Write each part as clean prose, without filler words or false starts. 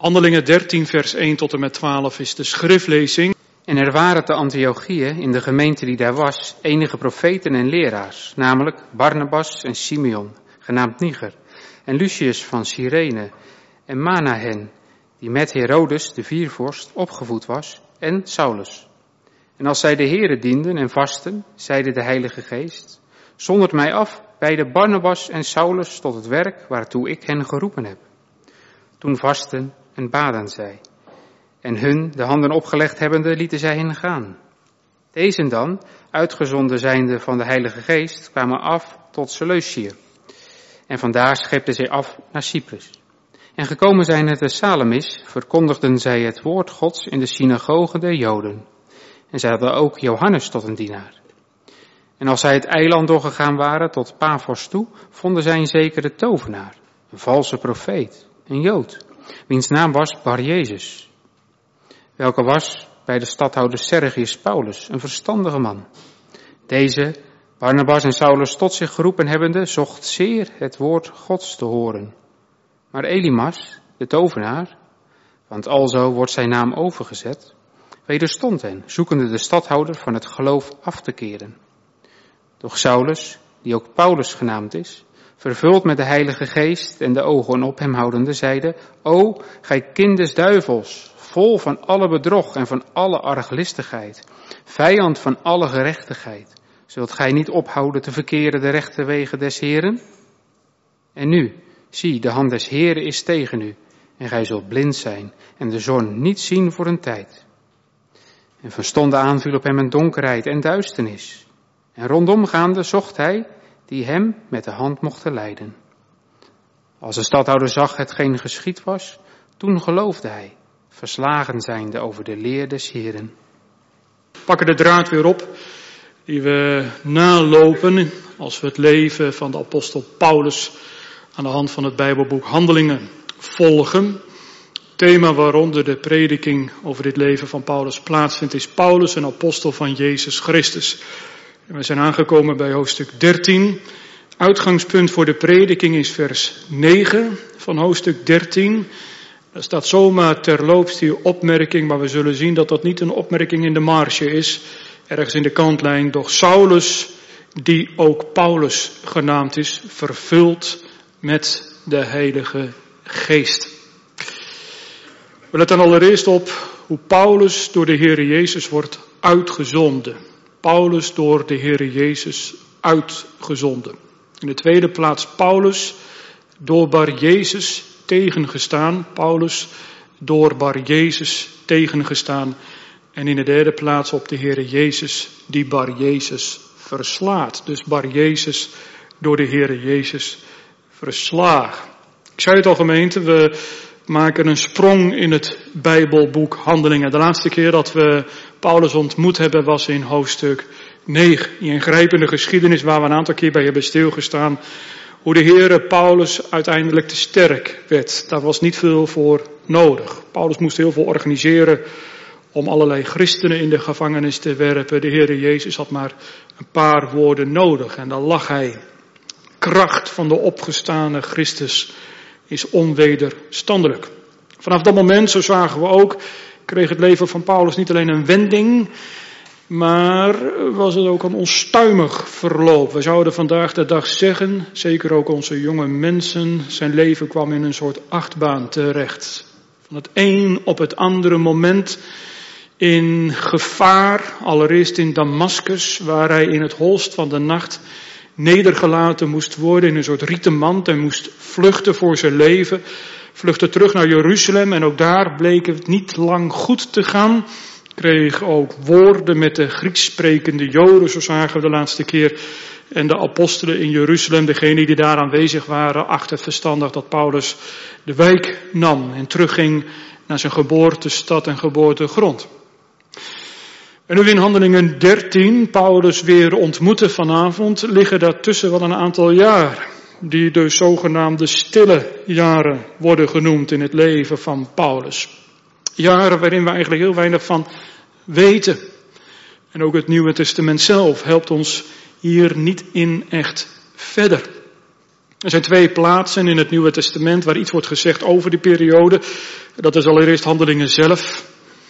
Handelingen 13 vers 1 tot en met 12 is de schriftlezing. En er waren te Antiochië, in de gemeente die daar was, enige profeten en leraars, namelijk Barnabas en Simeon, genaamd Niger, en Lucius van Cyrene, en Manahen, die met Herodes, de viervorst, opgevoed was, en Saulus. En als zij de Here dienden en vasten, zeide de Heilige Geest, zondert mij af bij de Barnabas en Saulus tot het werk waartoe ik hen geroepen heb. Toen vasten en baden zij. En hun, de handen opgelegd hebbende, lieten zij hen gaan. Deze dan, uitgezonden zijnde van de Heilige Geest, kwamen af tot Seleucië. En vandaar schepten zij af naar Cyprus. En gekomen zijnde te Salamis, verkondigden zij het woord Gods in de synagogen der Joden. En zij hadden ook Johannes tot een dienaar. En als zij het eiland doorgegaan waren tot Paphos toe, vonden zij een zekere tovenaar, een valse profeet, een Jood, wiens naam was Bar-Jezus, welke was bij de stadhouder Sergius Paulus, een verstandige man. Deze, Barnabas en Saulus tot zich geroepen hebbende, zocht zeer het woord Gods te horen. Maar Elimas, de tovenaar, want alzo wordt zijn naam overgezet, wederstond hen, zoekende de stadhouder van het geloof af te keren. Doch Saulus, die ook Paulus genaamd is, vervuld met de Heilige Geest en de ogen op hem houdende, zeide, O, gij kind des duivels, vol van alle bedrog en van alle arglistigheid, vijand van alle gerechtigheid, zult gij niet ophouden te verkeren de rechte wegen des Heren? En nu, zie, de hand des Heren is tegen u, en gij zult blind zijn en de zon niet zien voor een tijd. En van stonden aan viel op hem een donkerheid en duisternis. En rondom gaande zocht hij, die hem met de hand mocht leiden. Als de stadhouder zag hetgeen geschied was, toen geloofde hij, verslagen zijnde over de leer des Heren. We pakken de draad weer op, die we nalopen als we het leven van de apostel Paulus aan de hand van het Bijbelboek Handelingen volgen. Het thema waaronder de prediking over dit leven van Paulus plaatsvindt is Paulus, een apostel van Jezus Christus. En we zijn aangekomen bij hoofdstuk 13. Uitgangspunt voor de prediking is vers 9 van hoofdstuk 13. Er staat zomaar terloops die opmerking, maar we zullen zien dat dat niet een opmerking in de marge is, ergens in de kantlijn. Doch Saulus, die ook Paulus genaamd is, vervuld met de Heilige Geest. We letten allereerst op hoe Paulus door de Heere Jezus wordt uitgezonden. Paulus door de Heere Jezus uitgezonden. In de tweede plaats Paulus door Bar-Jezus tegengestaan. Paulus door Bar-Jezus tegengestaan. En in de derde plaats op de Heere Jezus die Bar-Jezus verslaat. Dus Bar-Jezus door de Heere Jezus verslagen. Ik zei het al gemeente, we maken een sprong in het Bijbelboek Handelingen. De laatste keer dat we Paulus ontmoet hebben was in hoofdstuk 9. Die ingrijpende geschiedenis waar we een aantal keer bij hebben stilgestaan. Hoe de Heere Paulus uiteindelijk te sterk werd. Daar was niet veel voor nodig. Paulus moest heel veel organiseren om allerlei christenen in de gevangenis te werpen. De Heere Jezus had maar een paar woorden nodig en dan lag hij. Kracht van de opgestane Christus is onwederstandelijk. Vanaf dat moment, zo zagen we ook, kreeg het leven van Paulus niet alleen een wending, maar was het ook een onstuimig verloop. We zouden vandaag de dag zeggen, zeker ook onze jonge mensen, zijn leven kwam in een soort achtbaan terecht. Van het een op het andere moment in gevaar, allereerst in Damascus, waar hij in het holst van de nacht nedergelaten moest worden in een soort rieten mand en moest vluchten voor zijn leven. Vluchtte terug naar Jeruzalem en ook daar bleek het niet lang goed te gaan. Kreeg ook woorden met de Grieks sprekende Joden, zo zagen we de laatste keer. En de apostelen in Jeruzalem, degenen die daar aanwezig waren, achtten het verstandig dat Paulus de wijk nam en terugging naar zijn geboortestad en geboortegrond. En nu in Handelingen 13, Paulus weer ontmoeten vanavond, liggen daartussen wel een aantal jaar, die de zogenaamde stille jaren worden genoemd in het leven van Paulus. Jaren waarin we eigenlijk heel weinig van weten. En ook het Nieuwe Testament zelf helpt ons hier niet in echt verder. Er zijn twee plaatsen in het Nieuwe Testament waar iets wordt gezegd over die periode. Dat is allereerst Handelingen zelf.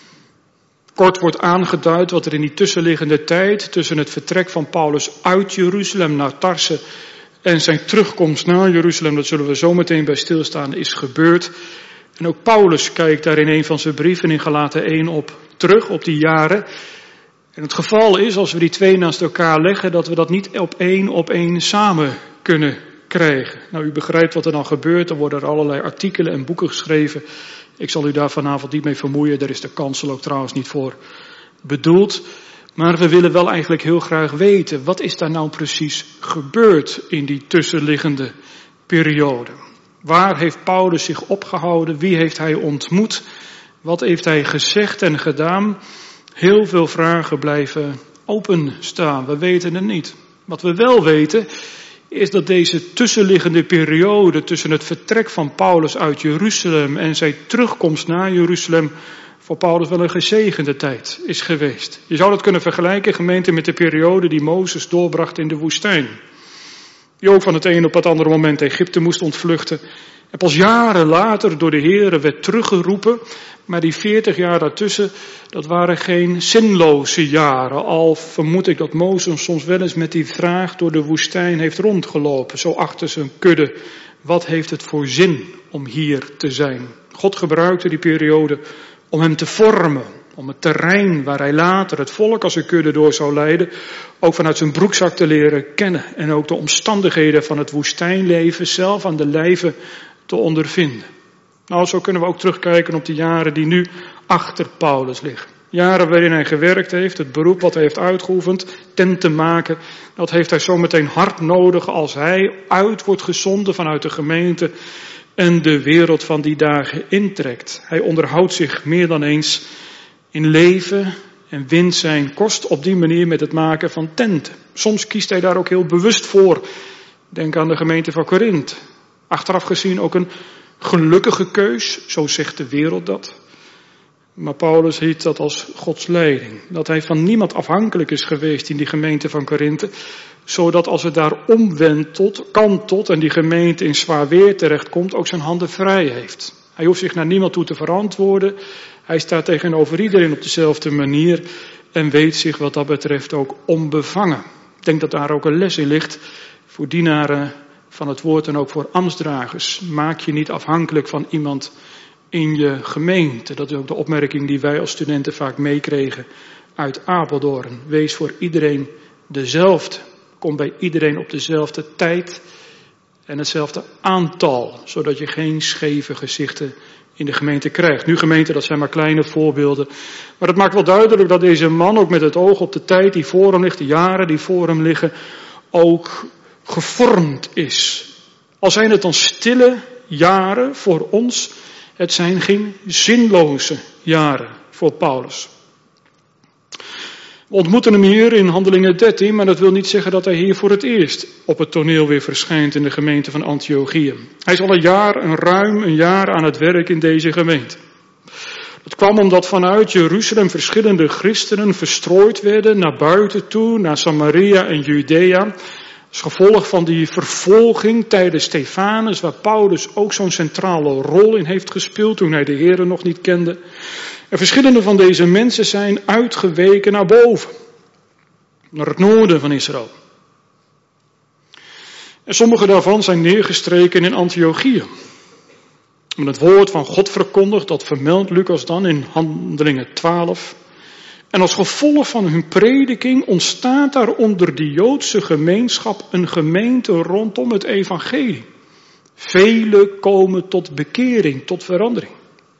Kort wordt aangeduid wat er in die tussenliggende tijd tussen het vertrek van Paulus uit Jeruzalem naar Tarse en zijn terugkomst naar Jeruzalem, dat zullen we zo meteen bij stilstaan, is gebeurd. En ook Paulus kijkt daar in een van zijn brieven in Galaten 1 op terug, op die jaren. En het geval is, als we die twee naast elkaar leggen, dat we dat niet op één samen kunnen krijgen. Nou, u begrijpt wat er dan gebeurt. Er worden er allerlei artikelen en boeken geschreven. Ik zal u daar vanavond niet mee vermoeien. Daar is de kansel ook trouwens niet voor bedoeld. Maar we willen wel eigenlijk heel graag weten, wat is daar nou precies gebeurd in die tussenliggende periode? Waar heeft Paulus zich opgehouden? Wie heeft hij ontmoet? Wat heeft hij gezegd en gedaan? Heel veel vragen blijven openstaan. We weten het niet. Wat we wel weten is dat deze tussenliggende periode tussen het vertrek van Paulus uit Jeruzalem en zijn terugkomst naar Jeruzalem voor Paulus wel een gezegende tijd is geweest. Je zou dat kunnen vergelijken, gemeente, met de periode die Mozes doorbracht in de woestijn. Die ook van het een op het andere moment Egypte moest ontvluchten. En pas jaren later door de Heere werd teruggeroepen. Maar die 40 jaar daartussen, dat waren geen zinloze jaren. Al vermoed ik dat Mozes soms wel eens met die vraag door de woestijn heeft rondgelopen. Zo achter zijn kudde. Wat heeft het voor zin om hier te zijn? God gebruikte die periode om hem te vormen. Om het terrein waar hij later het volk als een kudde door zou leiden, ook vanuit zijn broekzak te leren kennen. En ook de omstandigheden van het woestijnleven zelf aan de lijve te ondervinden. Nou, zo kunnen we ook terugkijken op de jaren die nu achter Paulus liggen. Jaren waarin hij gewerkt heeft, het beroep wat hij heeft uitgeoefend, tenten maken. Dat heeft hij zometeen hard nodig als hij uit wordt gezonden vanuit de gemeente en de wereld van die dagen intrekt. Hij onderhoudt zich meer dan eens in leven en wint zijn kost op die manier met het maken van tenten. Soms kiest hij daar ook heel bewust voor. Denk aan de gemeente van Korinthe. Achteraf gezien ook een gelukkige keus, zo zegt de wereld dat. Maar Paulus ziet dat als Gods leiding. Dat hij van niemand afhankelijk is geweest in die gemeente van Korinthe. Zodat als het daar kantelt en die gemeente in zwaar weer terechtkomt, ook zijn handen vrij heeft. Hij hoeft zich naar niemand toe te verantwoorden. Hij staat tegenover iedereen op dezelfde manier en weet zich wat dat betreft ook onbevangen. Ik denk dat daar ook een les in ligt voor dienaren van het woord en ook voor ambtsdragers. Maak je niet afhankelijk van iemand in je gemeente. Dat is ook de opmerking die wij als studenten vaak meekregen uit Apeldoorn. Wees voor iedereen dezelfde. Kom bij iedereen op dezelfde tijd en hetzelfde aantal, zodat je geen scheve gezichten in de gemeente krijgt. Nu gemeente, dat zijn maar kleine voorbeelden. Maar het maakt wel duidelijk dat deze man ook met het oog op de tijd die voor hem ligt, de jaren die voor hem liggen, ook gevormd is. Al zijn het dan stille jaren voor ons, het zijn geen zinloze jaren voor Paulus. We ontmoeten hem hier in Handelingen 13, maar dat wil niet zeggen dat hij hier voor het eerst op het toneel weer verschijnt in de gemeente van Antiochië. Hij is al ruim een jaar aan het werk in deze gemeente. Dat kwam omdat vanuit Jeruzalem verschillende christenen verstrooid werden naar buiten toe, naar Samaria en Judea. Als gevolg van die vervolging tijdens Stefanus, waar Paulus ook zo'n centrale rol in heeft gespeeld toen hij de Heere nog niet kende. En verschillende van deze mensen zijn uitgeweken naar boven, naar het noorden van Israël. En sommige daarvan zijn neergestreken in Antiochië. Met het woord van God verkondigd, dat vermeldt Lucas dan in Handelingen 12. En als gevolg van hun prediking ontstaat daar onder de Joodse gemeenschap een gemeente rondom het evangelie. Velen komen tot bekering, tot verandering.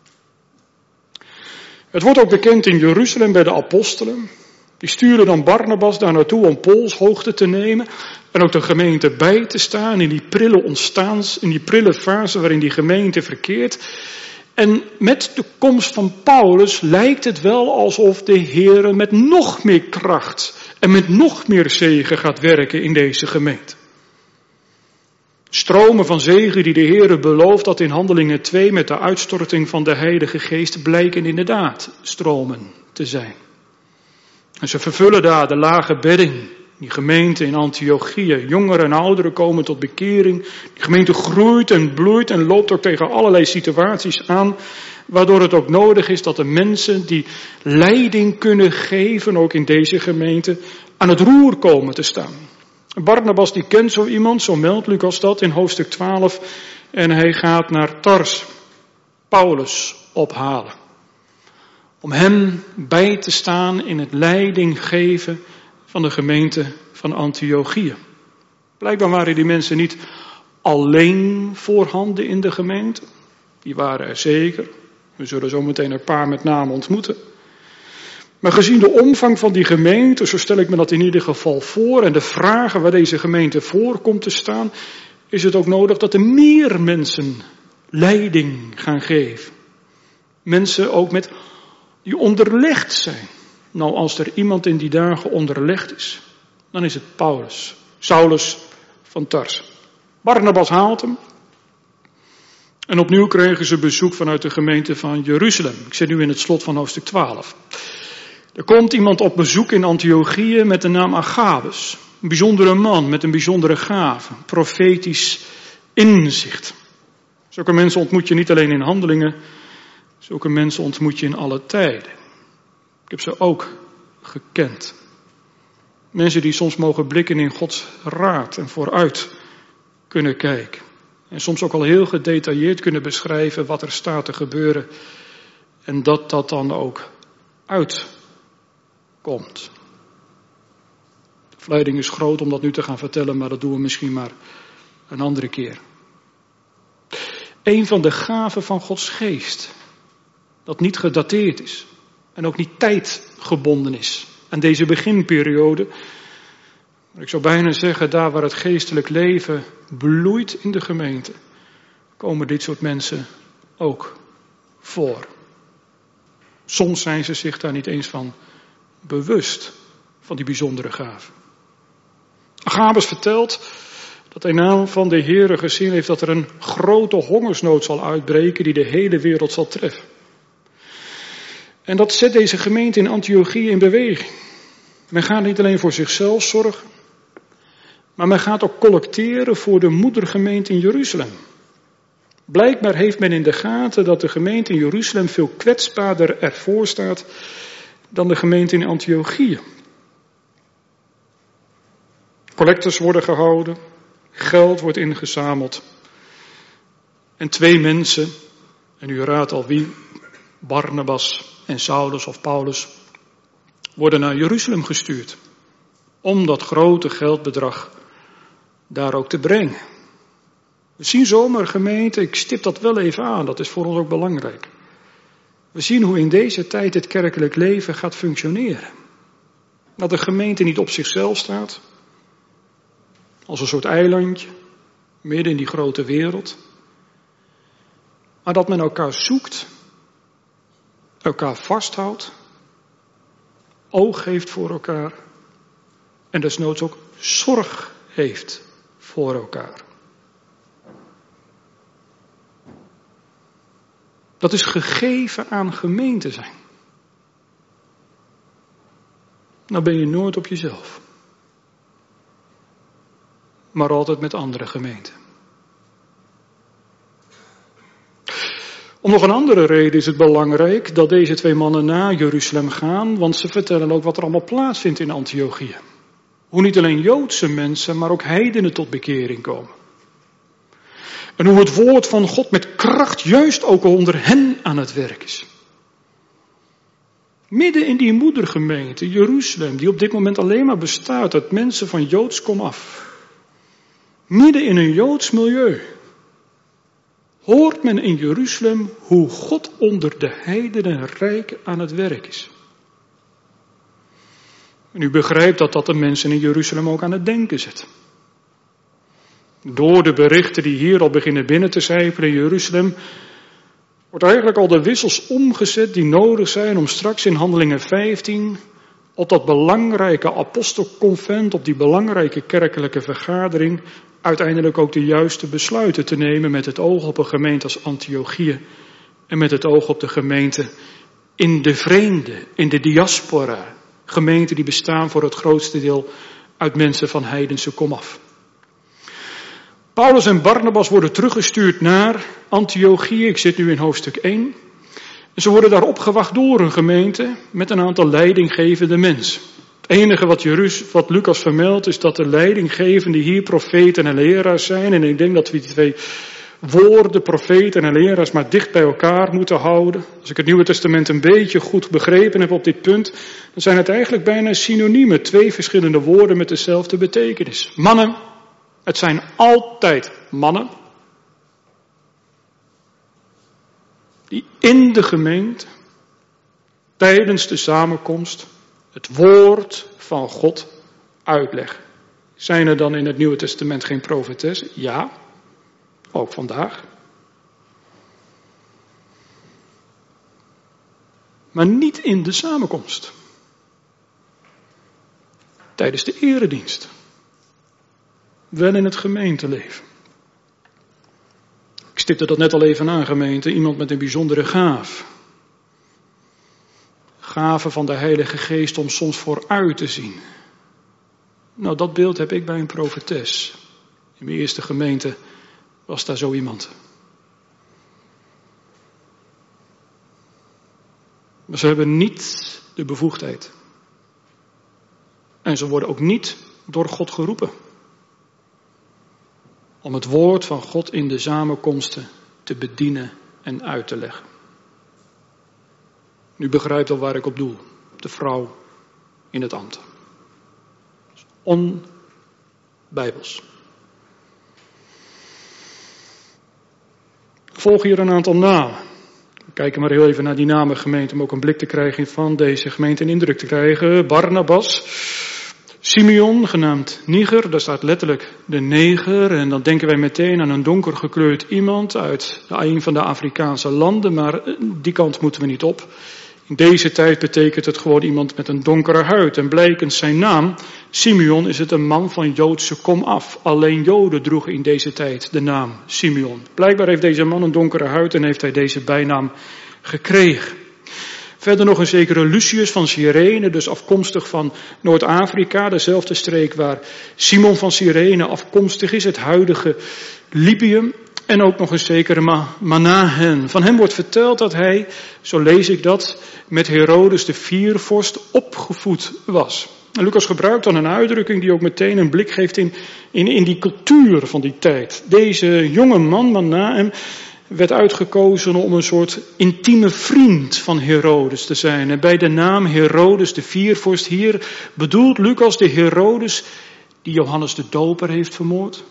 Het wordt ook bekend in Jeruzalem bij de apostelen. Die sturen dan Barnabas daar naartoe om polshoogte te nemen en ook de gemeente bij te staan in die prille fase waarin die gemeente verkeert. En met de komst van Paulus lijkt het wel alsof de Heere met nog meer kracht en met nog meer zegen gaat werken in deze gemeente. Stromen van zegen die de Heere belooft dat in Handelingen 2 met de uitstorting van de Heilige Geest blijken inderdaad stromen te zijn. En ze vervullen daar de lage bedding. Die gemeente in Antiochië, jongeren en ouderen komen tot bekering. Die gemeente groeit en bloeit en loopt ook tegen allerlei situaties aan waardoor het ook nodig is dat de mensen die leiding kunnen geven, ook in deze gemeente, aan het roer komen te staan. Barnabas die kent zo iemand, zo meldt Lucas dat in hoofdstuk 12, en hij gaat naar Tars, Paulus ophalen. Om hem bij te staan in het leiding geven van de gemeente van Antiochië. Blijkbaar waren die mensen niet alleen voorhanden in de gemeente. Die waren er zeker. We zullen zo meteen een paar met name ontmoeten. Maar gezien de omvang van die gemeente, zo stel ik me dat in ieder geval voor, en de vragen waar deze gemeente voor komt te staan, is het ook nodig dat er meer mensen leiding gaan geven. Mensen ook die onderlegd zijn. Nou, als er iemand in die dagen onderlegd is, dan is het Paulus, Saulus van Tars. Barnabas haalt hem. En opnieuw kregen ze bezoek vanuit de gemeente van Jeruzalem. Ik zit nu in het slot van hoofdstuk 12. Er komt iemand op bezoek in Antiochië met de naam Agabus. Een bijzondere man met een bijzondere gave, profetisch inzicht. Zulke mensen ontmoet je niet alleen in handelingen, zulke mensen ontmoet je in alle tijden. Ik heb ze ook gekend. Mensen die soms mogen blikken in Gods raad en vooruit kunnen kijken. En soms ook al heel gedetailleerd kunnen beschrijven wat er staat te gebeuren. En dat dan ook uitkomt. De verleiding is groot om dat nu te gaan vertellen, maar dat doen we misschien maar een andere keer. Een van de gaven van Gods geest, dat niet gedateerd is en ook niet tijdgebonden is aan deze beginperiode. Maar ik zou bijna zeggen, daar waar het geestelijk leven bloeit in de gemeente, komen dit soort mensen ook voor. Soms zijn ze zich daar niet eens van bewust, van die bijzondere gaven. Agabus vertelt dat hij naam van de Heere gezien heeft dat er een grote hongersnood zal uitbreken die de hele wereld zal treffen. En dat zet deze gemeente in Antiochië in beweging. Men gaat niet alleen voor zichzelf zorgen, maar men gaat ook collecteren voor de moedergemeente in Jeruzalem. Blijkbaar heeft men in de gaten dat de gemeente in Jeruzalem veel kwetsbaarder ervoor staat dan de gemeente in Antiochië. Collectes worden gehouden, geld wordt ingezameld. En 2 mensen, en u raadt al wie, Barnabas en Saulus of Paulus, worden naar Jeruzalem gestuurd. Om dat grote geldbedrag daar ook te brengen. We zien zomaar gemeente, ik stip dat wel even aan, dat is voor ons ook belangrijk. We zien hoe in deze tijd het kerkelijk leven gaat functioneren. Dat de gemeente niet op zichzelf staat, als een soort eilandje, midden in die grote wereld. Maar dat men elkaar zoekt, elkaar vasthoudt, oog heeft voor elkaar en desnoods ook zorg heeft voor elkaar. Dat is gegeven aan gemeente zijn. Nou ben je nooit op jezelf. Maar altijd met andere gemeenten. Om nog een andere reden is het belangrijk dat deze 2 mannen naar Jeruzalem gaan, want ze vertellen ook wat er allemaal plaatsvindt in Antiochië. Hoe niet alleen Joodse mensen, maar ook heidenen tot bekering komen. En hoe het woord van God met kracht juist ook onder hen aan het werk is. Midden in die moedergemeente, Jeruzalem, die op dit moment alleen maar bestaat uit mensen van Joods komaf. Midden in een Joods milieu. Hoort men in Jeruzalem hoe God onder de heidenen rijk aan het werk is. En u begrijpt dat de mensen in Jeruzalem ook aan het denken zet. Door de berichten die hier al beginnen binnen te sijpelen in Jeruzalem, wordt eigenlijk al de wissels omgezet die nodig zijn om straks in Handelingen 15 op dat belangrijke apostelconvent, op die belangrijke kerkelijke vergadering, uiteindelijk ook de juiste besluiten te nemen met het oog op een gemeente als Antiochië en met het oog op de gemeente in de vreemde, in de diaspora. Gemeenten die bestaan voor het grootste deel uit mensen van heidense komaf. Paulus en Barnabas worden teruggestuurd naar Antiochië. Ik zit nu in hoofdstuk 1. En ze worden daar opgewacht door een gemeente met een aantal leidinggevende mensen. Het enige wat Lucas vermeldt is dat de leidinggevenden hier profeten en leraars zijn. En ik denk dat we die twee woorden, profeten en leraars, maar dicht bij elkaar moeten houden. Als ik het Nieuwe Testament een beetje goed begrepen heb op dit punt, dan zijn het eigenlijk bijna synoniemen. Twee verschillende woorden met dezelfde betekenis. Mannen, het zijn altijd mannen die in de gemeente, tijdens de samenkomst, het woord van God uitleggen. Zijn er dan in het Nieuwe Testament geen profetessen? Ja, ook vandaag. Maar niet in de samenkomst. Tijdens de eredienst. Wel in het gemeenteleven. Ik stipte dat net al even aan, gemeente. Iemand met een bijzondere gaaf. Gave van de Heilige Geest om soms vooruit te zien. Nou, dat beeld heb ik bij een profetes. In mijn eerste gemeente was daar zo iemand. Maar ze hebben niet de bevoegdheid. En ze worden ook niet door God geroepen. Om het woord van God in de samenkomsten te bedienen en uit te leggen. U begrijpt al waar ik op doel. De vrouw in het ambt. Onbijbels. Volgen hier een aantal namen. We kijken maar heel even naar die namen, gemeente, om ook een blik te krijgen van deze gemeente en indruk te krijgen. Barnabas, Simeon, genaamd Niger, daar staat letterlijk de neger. En dan denken wij meteen aan een donker gekleurd iemand uit een van de Afrikaanse landen, maar die kant moeten we niet op. In deze tijd betekent het gewoon iemand met een donkere huid. En blijkens zijn naam, Simeon, is het een man van Joodse komaf. Alleen Joden droegen in deze tijd de naam Simeon. Blijkbaar heeft deze man een donkere huid en heeft hij deze bijnaam gekregen. Verder nog een zekere Lucius van Cyrene, dus afkomstig van Noord-Afrika, dezelfde streek waar Simon van Cyrene afkomstig is, het huidige Libië. En ook nog een zekere Manahen. Van hem wordt verteld dat hij, zo lees ik dat, met Herodes de viervorst opgevoed was. En Lucas gebruikt dan een uitdrukking die ook meteen een blik geeft in die cultuur van die tijd. Deze jonge man, Manahen, werd uitgekozen om een soort intieme vriend van Herodes te zijn. En bij de naam Herodes de viervorst hier bedoelt Lucas de Herodes die Johannes de Doper heeft vermoord.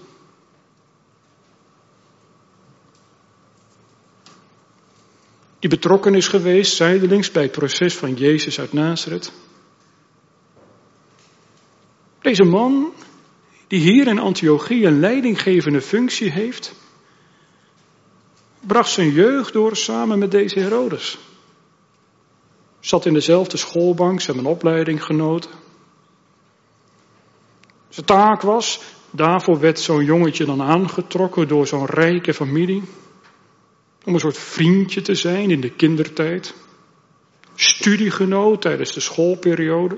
Die betrokken is geweest, zijdelings, bij het proces van Jezus uit Nazareth. Deze man, die hier in Antiochië een leidinggevende functie heeft, bracht zijn jeugd door samen met deze Herodes. Zat in dezelfde schoolbank, ze hebben een opleiding genoten. Zijn taak was, daarvoor werd zo'n jongetje dan aangetrokken door zo'n rijke familie. Om een soort vriendje te zijn in de kindertijd. Studiegenoot tijdens de schoolperiode.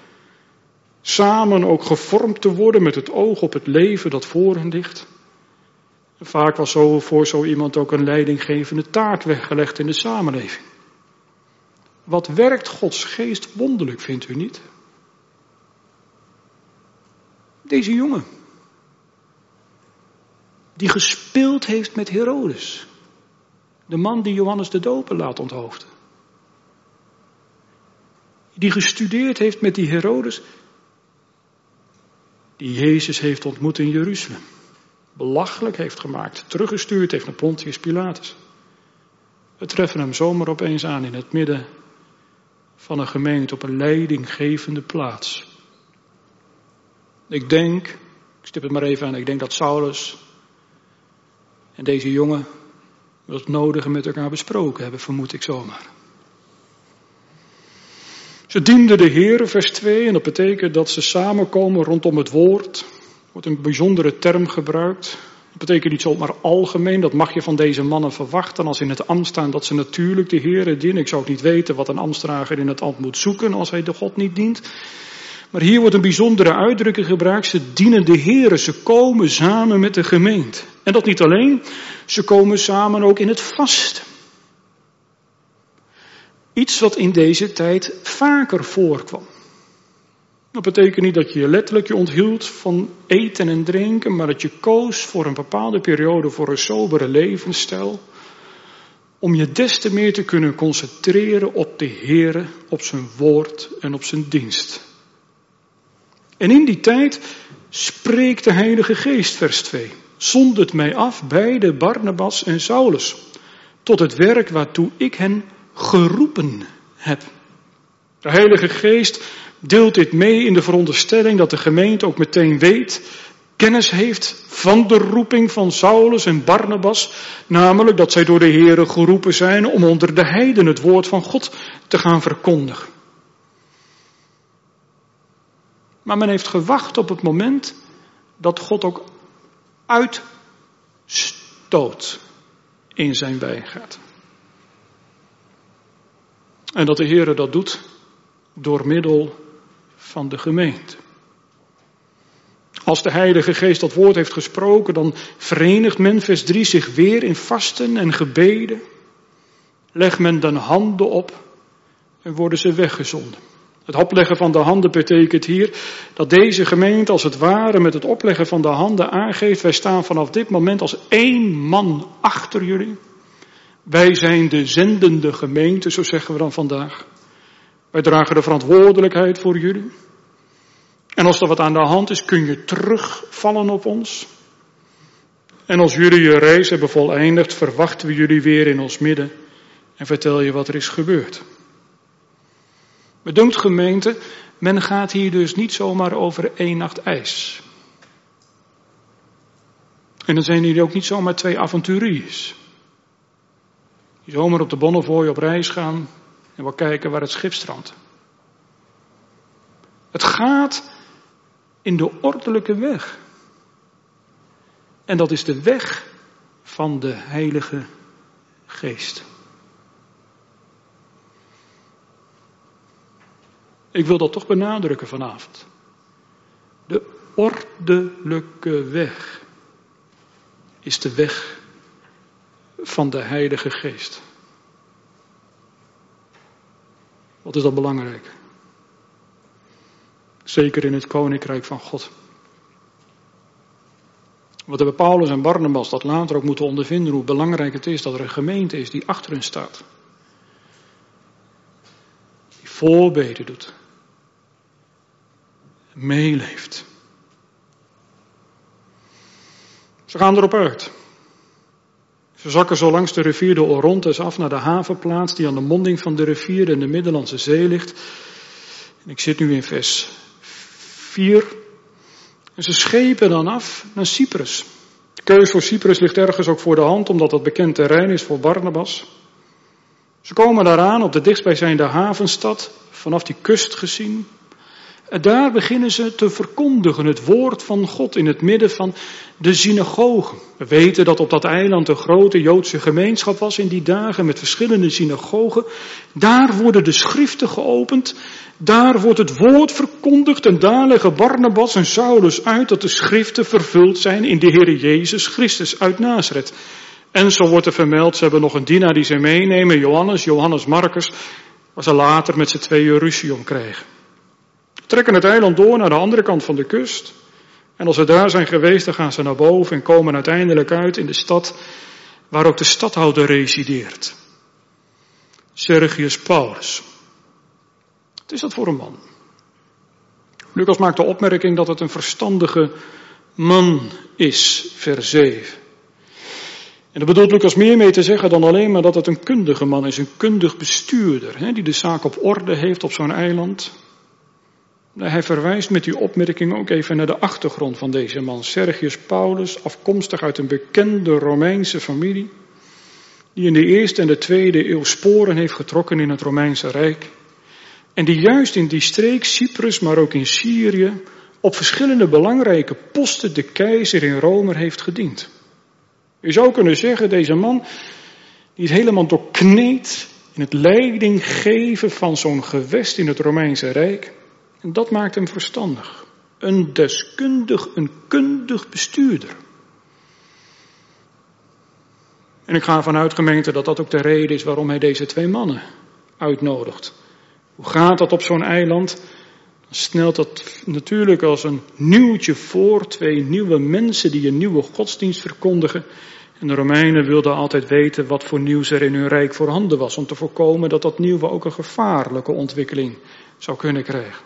Samen ook gevormd te worden met het oog op het leven dat voor hen ligt. En vaak was voor zo iemand ook een leidinggevende taak weggelegd in de samenleving. Wat werkt Gods geest wonderlijk, vindt u niet? Deze jongen. Die gespeeld heeft met Herodes. De man die Johannes de Doper laat onthoofden. Die gestudeerd heeft met die Herodes. Die Jezus heeft ontmoet in Jeruzalem. Belachelijk heeft gemaakt. Teruggestuurd heeft naar Pontius Pilatus. We treffen hem zomaar opeens aan in het midden van een gemeente op een leidinggevende plaats. Ik stip het maar even aan, ik denk dat Saulus en deze jongen het nodige met elkaar besproken hebben, vermoed ik zomaar. Ze dienden de Heer, vers 2, en dat betekent dat ze samenkomen rondom het woord. Er wordt een bijzondere term gebruikt. Dat betekent niet zomaar algemeen, dat mag je van deze mannen verwachten. Als in het ambt staan dat ze natuurlijk de Heer dienen. Ik zou ook niet weten wat een ambtsdrager in het ambt moet zoeken als hij de God niet dient. Maar hier wordt een bijzondere uitdrukking gebruikt. Ze dienen de Heer, ze komen samen met de gemeente. En dat niet alleen, ze komen samen ook in het vasten. Iets wat in deze tijd vaker voorkwam. Dat betekent niet dat je letterlijk je onthield van eten en drinken, maar dat je koos voor een bepaalde periode voor een sobere levensstijl, om je des te meer te kunnen concentreren op de Heere, op zijn woord en op zijn dienst. En in die tijd spreekt de Heilige Geest, vers 2. Zondert mij af, beide Barnabas en Saulus, tot het werk waartoe ik hen geroepen heb. De Heilige Geest deelt dit mee in de veronderstelling dat de gemeente ook meteen weet, kennis heeft van de roeping van Saulus en Barnabas, namelijk dat zij door de Heere geroepen zijn om onder de heiden het woord van God te gaan verkondigen. Maar men heeft gewacht op het moment dat God ook uitstoot in zijn wijngaard. En dat de Heere dat doet door middel van de gemeente. Als de Heilige Geest dat woord heeft gesproken, dan verenigt men, vers 3, zich weer in vasten en gebeden. Legt men dan handen op en worden ze weggezonden. Het opleggen van de handen betekent hier dat deze gemeente als het ware met het opleggen van de handen aangeeft, wij staan vanaf dit moment als één man achter jullie. Wij zijn de zendende gemeente, zo zeggen we dan vandaag. Wij dragen de verantwoordelijkheid voor jullie. En als er wat aan de hand is, kun je terugvallen op ons. En als jullie je reis hebben voleindigd, verwachten we jullie weer in ons midden en vertel je wat er is gebeurd. Me dunkt, gemeente, men gaat hier dus niet zomaar over 1 nacht ijs. En dan zijn jullie ook niet zomaar 2 avonturiers. Die zomaar op de Bonnefoy op reis gaan en wel kijken waar het schip strandt. Het gaat in de ordelijke weg. En dat is de weg van de Heilige Geest. Ik wil dat toch benadrukken vanavond. De ordelijke weg is de weg van de Heilige Geest. Wat is dat belangrijk? Zeker in het Koninkrijk van God. Wat hebben Paulus en Barnabas dat later ook moeten ondervinden, hoe belangrijk het is dat er een gemeente is die achter hen staat. Die voorbeden doet. Meeleeft. Ze gaan erop uit. Ze zakken zo langs de rivier de Orontes af naar de havenplaats die aan de monding van de rivier in de Middellandse Zee ligt. En ik zit nu in vers 4. En ze schepen dan af naar Cyprus. De keus voor Cyprus ligt ergens ook voor de hand, omdat dat bekend terrein is voor Barnabas. Ze komen daaraan op de dichtstbijzijnde havenstad, vanaf die kust gezien. En daar beginnen ze te verkondigen het woord van God in het midden van de synagogen. We weten dat op dat eiland een grote Joodse gemeenschap was in die dagen met verschillende synagogen. Daar worden de schriften geopend, daar wordt het woord verkondigd en daar leggen Barnabas en Saulus uit dat de schriften vervuld zijn in de Heer Jezus Christus uit Nazareth. En zo wordt er vermeld, ze hebben nog een dienaar die ze meenemen, Johannes Marcus, waar ze later met z'n tweeën ruzie om krijgen. Trekken het eiland door naar de andere kant van de kust. En als ze daar zijn geweest, dan gaan ze naar boven en komen uiteindelijk uit in de stad waar ook de stadhouder resideert. Sergius Paulus. Wat is dat voor een man? Lucas maakt de opmerking dat het een verstandige man is, vers 7. En daar bedoelt Lucas meer mee te zeggen dan alleen maar dat het een kundige man is, een kundig bestuurder, die de zaak op orde heeft op zo'n eiland. Hij verwijst met die opmerking ook even naar de achtergrond van deze man. Sergius Paulus, afkomstig uit een bekende Romeinse familie, die in de 1e en de 2e eeuw sporen heeft getrokken in het Romeinse Rijk. En die juist in die streek, Cyprus, maar ook in Syrië, op verschillende belangrijke posten de keizer in Rome heeft gediend. Je zou kunnen zeggen, deze man, die is helemaal doorkneed in het leiding geven van zo'n gewest in het Romeinse Rijk. En dat maakt hem verstandig. Een deskundig, een kundig bestuurder. En ik ga ervan uit, gemeente, dat dat ook de reden is waarom hij deze 2 mannen uitnodigt. Hoe gaat dat op zo'n eiland? Dan snelt dat natuurlijk als een nieuwtje voor, 2 nieuwe mensen die een nieuwe godsdienst verkondigen. En de Romeinen wilden altijd weten wat voor nieuws er in hun rijk voorhanden was, om te voorkomen dat dat nieuwe ook een gevaarlijke ontwikkeling zou kunnen krijgen.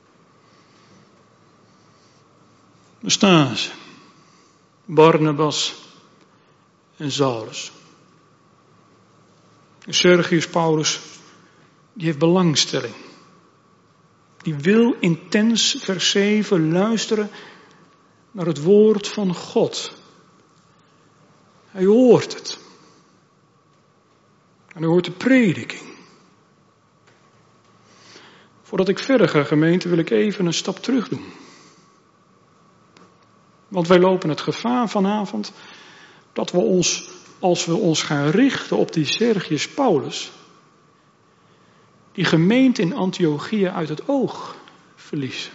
Daar staan ze. Barnabas en Saulus. Sergius Paulus, die heeft belangstelling. Die wil intens, vers 7, luisteren naar het woord van God. Hij hoort het. En hij hoort de prediking. Voordat ik verder ga, gemeente, wil ik even een stap terug doen. Want wij lopen het gevaar vanavond dat we ons, als we ons gaan richten op die Sergius Paulus, die gemeente in Antiochië uit het oog verliezen.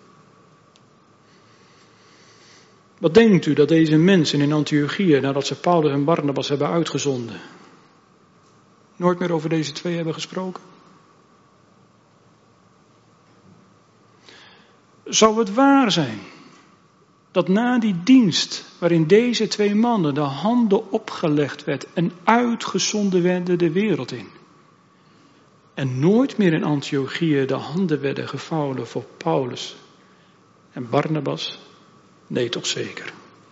Wat denkt u dat deze mensen in Antiochië, nadat ze Paulus en Barnabas hebben uitgezonden, nooit meer over deze 2 hebben gesproken? Zou het waar zijn dat na die dienst, waarin deze 2 mannen de handen opgelegd werd en uitgezonden werden de wereld in, en nooit meer in Antiochië de handen werden gevouwen voor Paulus en Barnabas? Nee, toch zeker.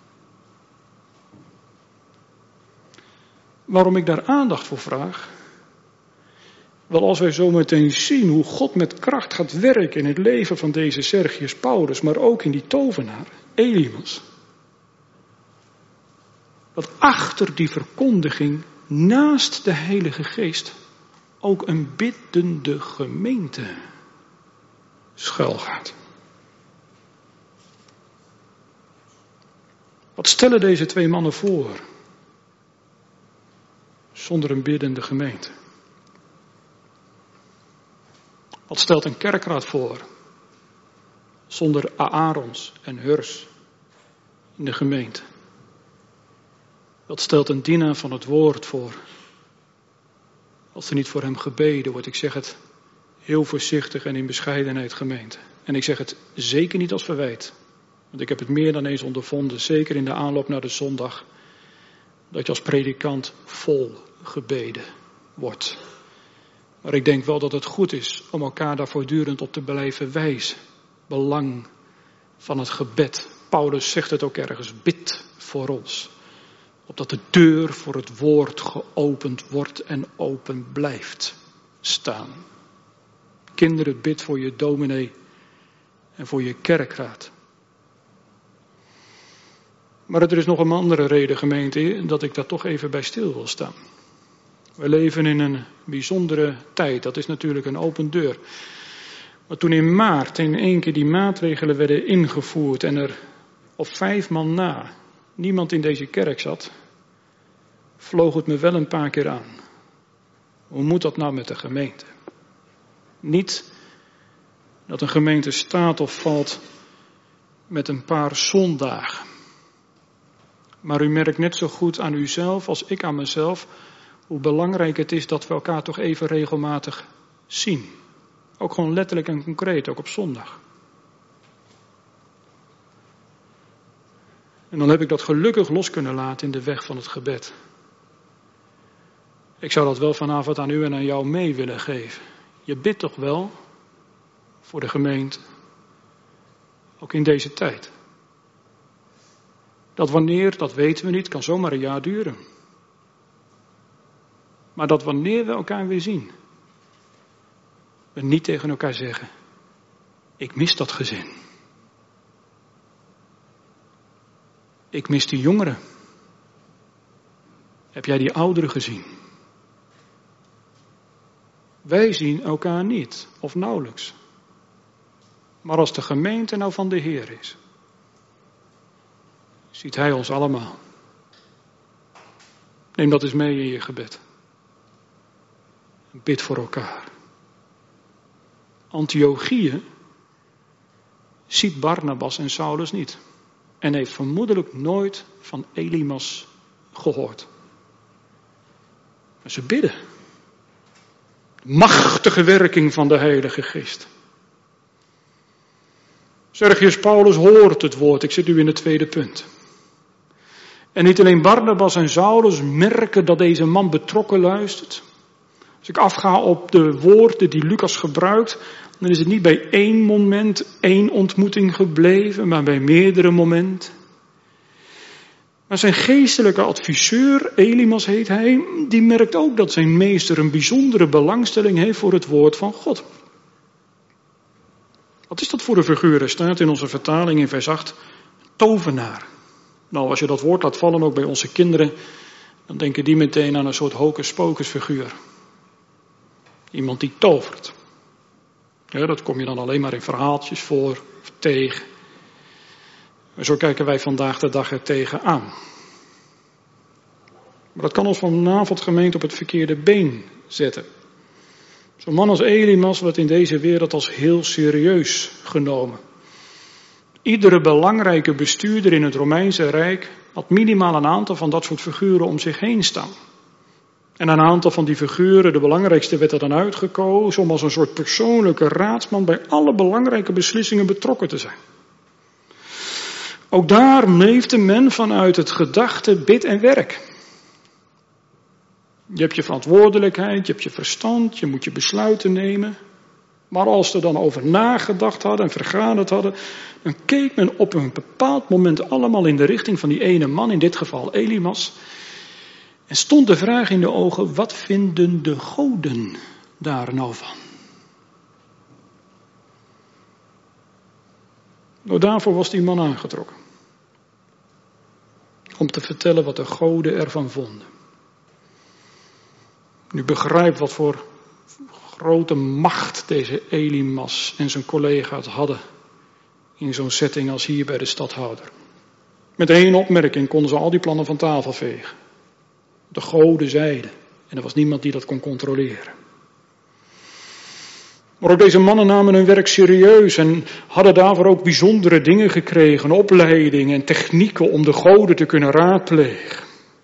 Waarom ik daar aandacht voor vraag? Wel, als wij zo meteen zien hoe God met kracht gaat werken in het leven van deze Sergius Paulus, maar ook in die tovenaar, Elymas. Dat achter die verkondiging, naast de Heilige Geest, ook een biddende gemeente schuilgaat. Wat stellen deze 2 mannen voor zonder een biddende gemeente? Wat stelt een kerkraad voor zonder Aarons en Hurs in de gemeente? Wat stelt een dienaar van het woord voor als er niet voor hem gebeden wordt? Ik zeg het heel voorzichtig en in bescheidenheid, gemeente. En ik zeg het zeker niet als verwijt. Want ik heb het meer dan eens ondervonden, zeker in de aanloop naar de zondag, dat je als predikant vol gebeden wordt. Maar ik denk wel dat het goed is om elkaar daar voortdurend op te blijven wijzen. Belang van het gebed. Paulus zegt het ook ergens, bid voor ons. Opdat de deur voor het woord geopend wordt en open blijft staan. Kinderen, bid voor je dominee en voor je kerkraad. Maar er is nog een andere reden, gemeente, dat ik daar toch even bij stil wil staan. We leven in een bijzondere tijd, dat is natuurlijk een open deur. Maar toen in maart in 1 keer die maatregelen werden ingevoerd en er op 5 man na niemand in deze kerk zat, vloog het me wel een paar keer aan. Hoe moet dat nou met de gemeente? Niet dat een gemeente staat of valt met een paar zondagen. Maar u merkt net zo goed aan uzelf als ik aan mezelf hoe belangrijk het is dat we elkaar toch even regelmatig zien. Ook gewoon letterlijk en concreet, ook op zondag. En dan heb ik dat gelukkig los kunnen laten in de weg van het gebed. Ik zou dat wel vanavond aan u en aan jou mee willen geven. Je bidt toch wel voor de gemeente, ook in deze tijd. Dat wanneer, dat weten we niet, kan zomaar een jaar duren. Maar dat wanneer we elkaar weer zien, we niet tegen elkaar zeggen, ik mis dat gezin. Ik mis die jongeren. Heb jij die ouderen gezien? Wij zien elkaar niet, of nauwelijks. Maar als de gemeente nou van de Heer is, ziet Hij ons allemaal. Neem dat eens mee in je gebed. Bid voor elkaar. Antiochië ziet Barnabas en Saulus niet. En heeft vermoedelijk nooit van Elymas gehoord. Maar ze bidden. Machtige werking van de Heilige Geest. Sergius Paulus hoort het woord. Ik zit nu in het tweede punt. En niet alleen Barnabas en Saulus merken dat deze man betrokken luistert. Als ik afga op de woorden die Lucas gebruikt, dan is het niet bij één moment, één ontmoeting gebleven, maar bij meerdere momenten. Maar zijn geestelijke adviseur, Elimas heet hij, die merkt ook dat zijn meester een bijzondere belangstelling heeft voor het woord van God. Wat is dat voor een figuur? Er staat in onze vertaling in vers 8, tovenaar. Nou, als je dat woord laat vallen, ook bij onze kinderen, dan denken die meteen aan een soort hocus-pocus figuur. Iemand die tovert. Ja, dat kom je dan alleen maar in verhaaltjes voor, of tegen. En zo kijken wij vandaag de dag er tegenaan. Maar dat kan ons vanavond gemeente op het verkeerde been zetten. Zo'n man als Elimas wordt in deze wereld als heel serieus genomen. Iedere belangrijke bestuurder in het Romeinse Rijk had minimaal een aantal van dat soort figuren om zich heen staan. En een aantal van die figuren, de belangrijkste, werd er dan uitgekozen om als een soort persoonlijke raadsman bij alle belangrijke beslissingen betrokken te zijn. Ook daar leefde men vanuit het gedachte, bid en werk. Je hebt je verantwoordelijkheid, je hebt je verstand, je moet je besluiten nemen. Maar als ze er dan over nagedacht hadden en vergaderd hadden, dan keek men op een bepaald moment allemaal in de richting van die ene man, in dit geval Elimas. En stond de vraag in de ogen, wat vinden de goden daar nou van? Nou, daarvoor was die man aangetrokken. Om te vertellen wat de goden ervan vonden. Nu begrijp wat voor grote macht deze Elimas en zijn collega's hadden in zo'n setting als hier bij de stadhouder. Met één opmerking konden ze al die plannen van tafel vegen. De goden zeiden. En er was niemand die dat kon controleren. Maar ook deze mannen namen hun werk serieus en hadden daarvoor ook bijzondere dingen gekregen, opleidingen en technieken om de goden te kunnen raadplegen.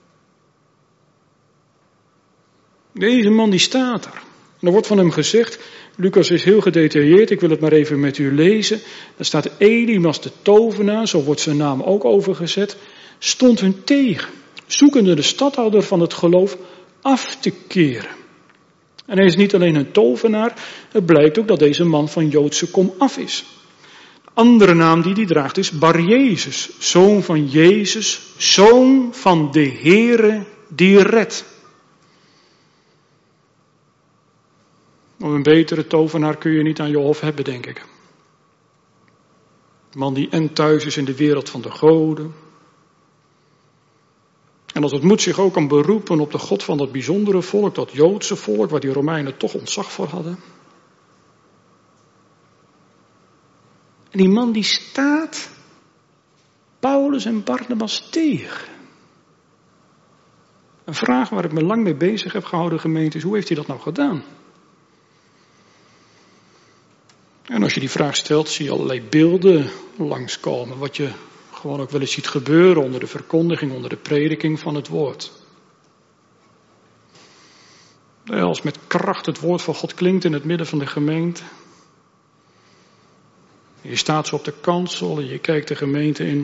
Deze man die staat er. En er wordt van hem gezegd, Lucas is heel gedetailleerd, ik wil het maar even met u lezen. Daar staat Elimas de tovenaar, zo wordt zijn naam ook overgezet, stond hun tegen, zoekende de stadhouder van het geloof af te keren. En hij is niet alleen een tovenaar, het blijkt ook dat deze man van Joodse komaf is. De andere naam die hij draagt is Bar-Jezus, zoon van Jezus, zoon van de Heere die redt. Een betere tovenaar kun je niet aan je hof hebben, denk ik. Een man die en thuis is in de wereld van de goden. En als het moet zich ook kan beroepen op de God van dat bijzondere volk, dat Joodse volk, waar die Romeinen toch ontzag voor hadden. En die man die staat Paulus en Barnabas tegen. Een vraag waar ik me lang mee bezig heb gehouden, gemeente, is hoe heeft hij dat nou gedaan? En als je die vraag stelt, zie je allerlei beelden langskomen, wat je gewoon ook wel eens ziet gebeuren onder de verkondiging, onder de prediking van het woord. Als met kracht het woord van God klinkt in het midden van de gemeente. Je staat zo op de kansel en je kijkt de gemeente in.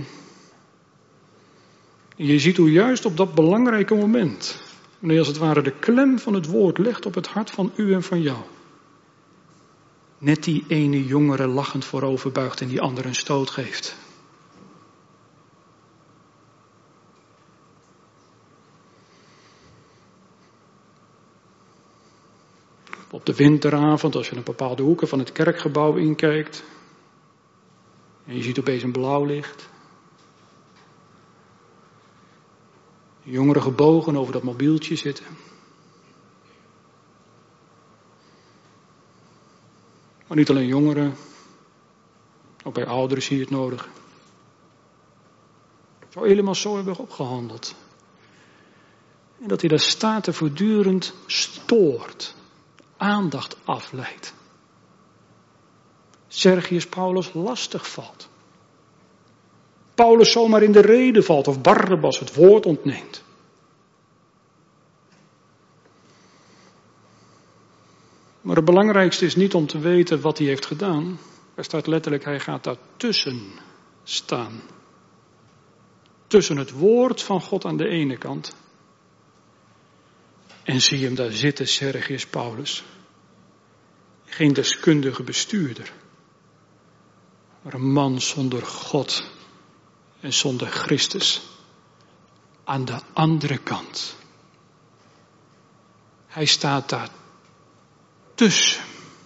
En je ziet hoe juist op dat belangrijke moment, wanneer als het ware de klem van het woord ligt op het hart van u en van jou. Net die ene jongere lachend voorover buigt en die andere een stoot geeft. Op de winteravond, als je een bepaalde hoeken van het kerkgebouw inkijkt. En je ziet opeens een blauw licht. Jongeren gebogen over dat mobieltje zitten. Maar niet alleen jongeren, ook bij ouderen zie je het nodig. Zou Elimas zo hebben opgehandeld. En dat hij daar staat en voortdurend stoort, aandacht afleidt. Sergius Paulus lastig valt. Paulus zomaar in de rede valt of Barnabas het woord ontneemt. Maar het belangrijkste is niet om te weten wat hij heeft gedaan. Er staat letterlijk, hij gaat daartussen staan. Tussen het woord van God aan de ene kant. En zie hem daar zitten, Sergius Paulus. Geen deskundige bestuurder. Maar een man zonder God en zonder Christus. Aan de andere kant. Hij staat daar tussen.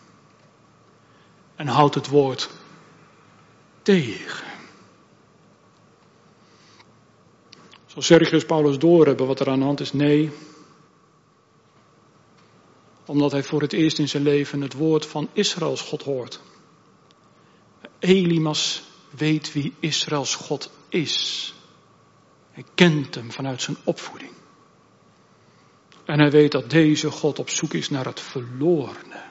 En houdt het woord tegen. Zal Sergius Paulus doorhebben wat er aan de hand is? Nee. Omdat hij voor het eerst in zijn leven het woord van Israëls God hoort. Elimas weet wie Israëls God is. Hij kent hem vanuit zijn opvoeding. En hij weet dat deze God op zoek is naar het verlorene.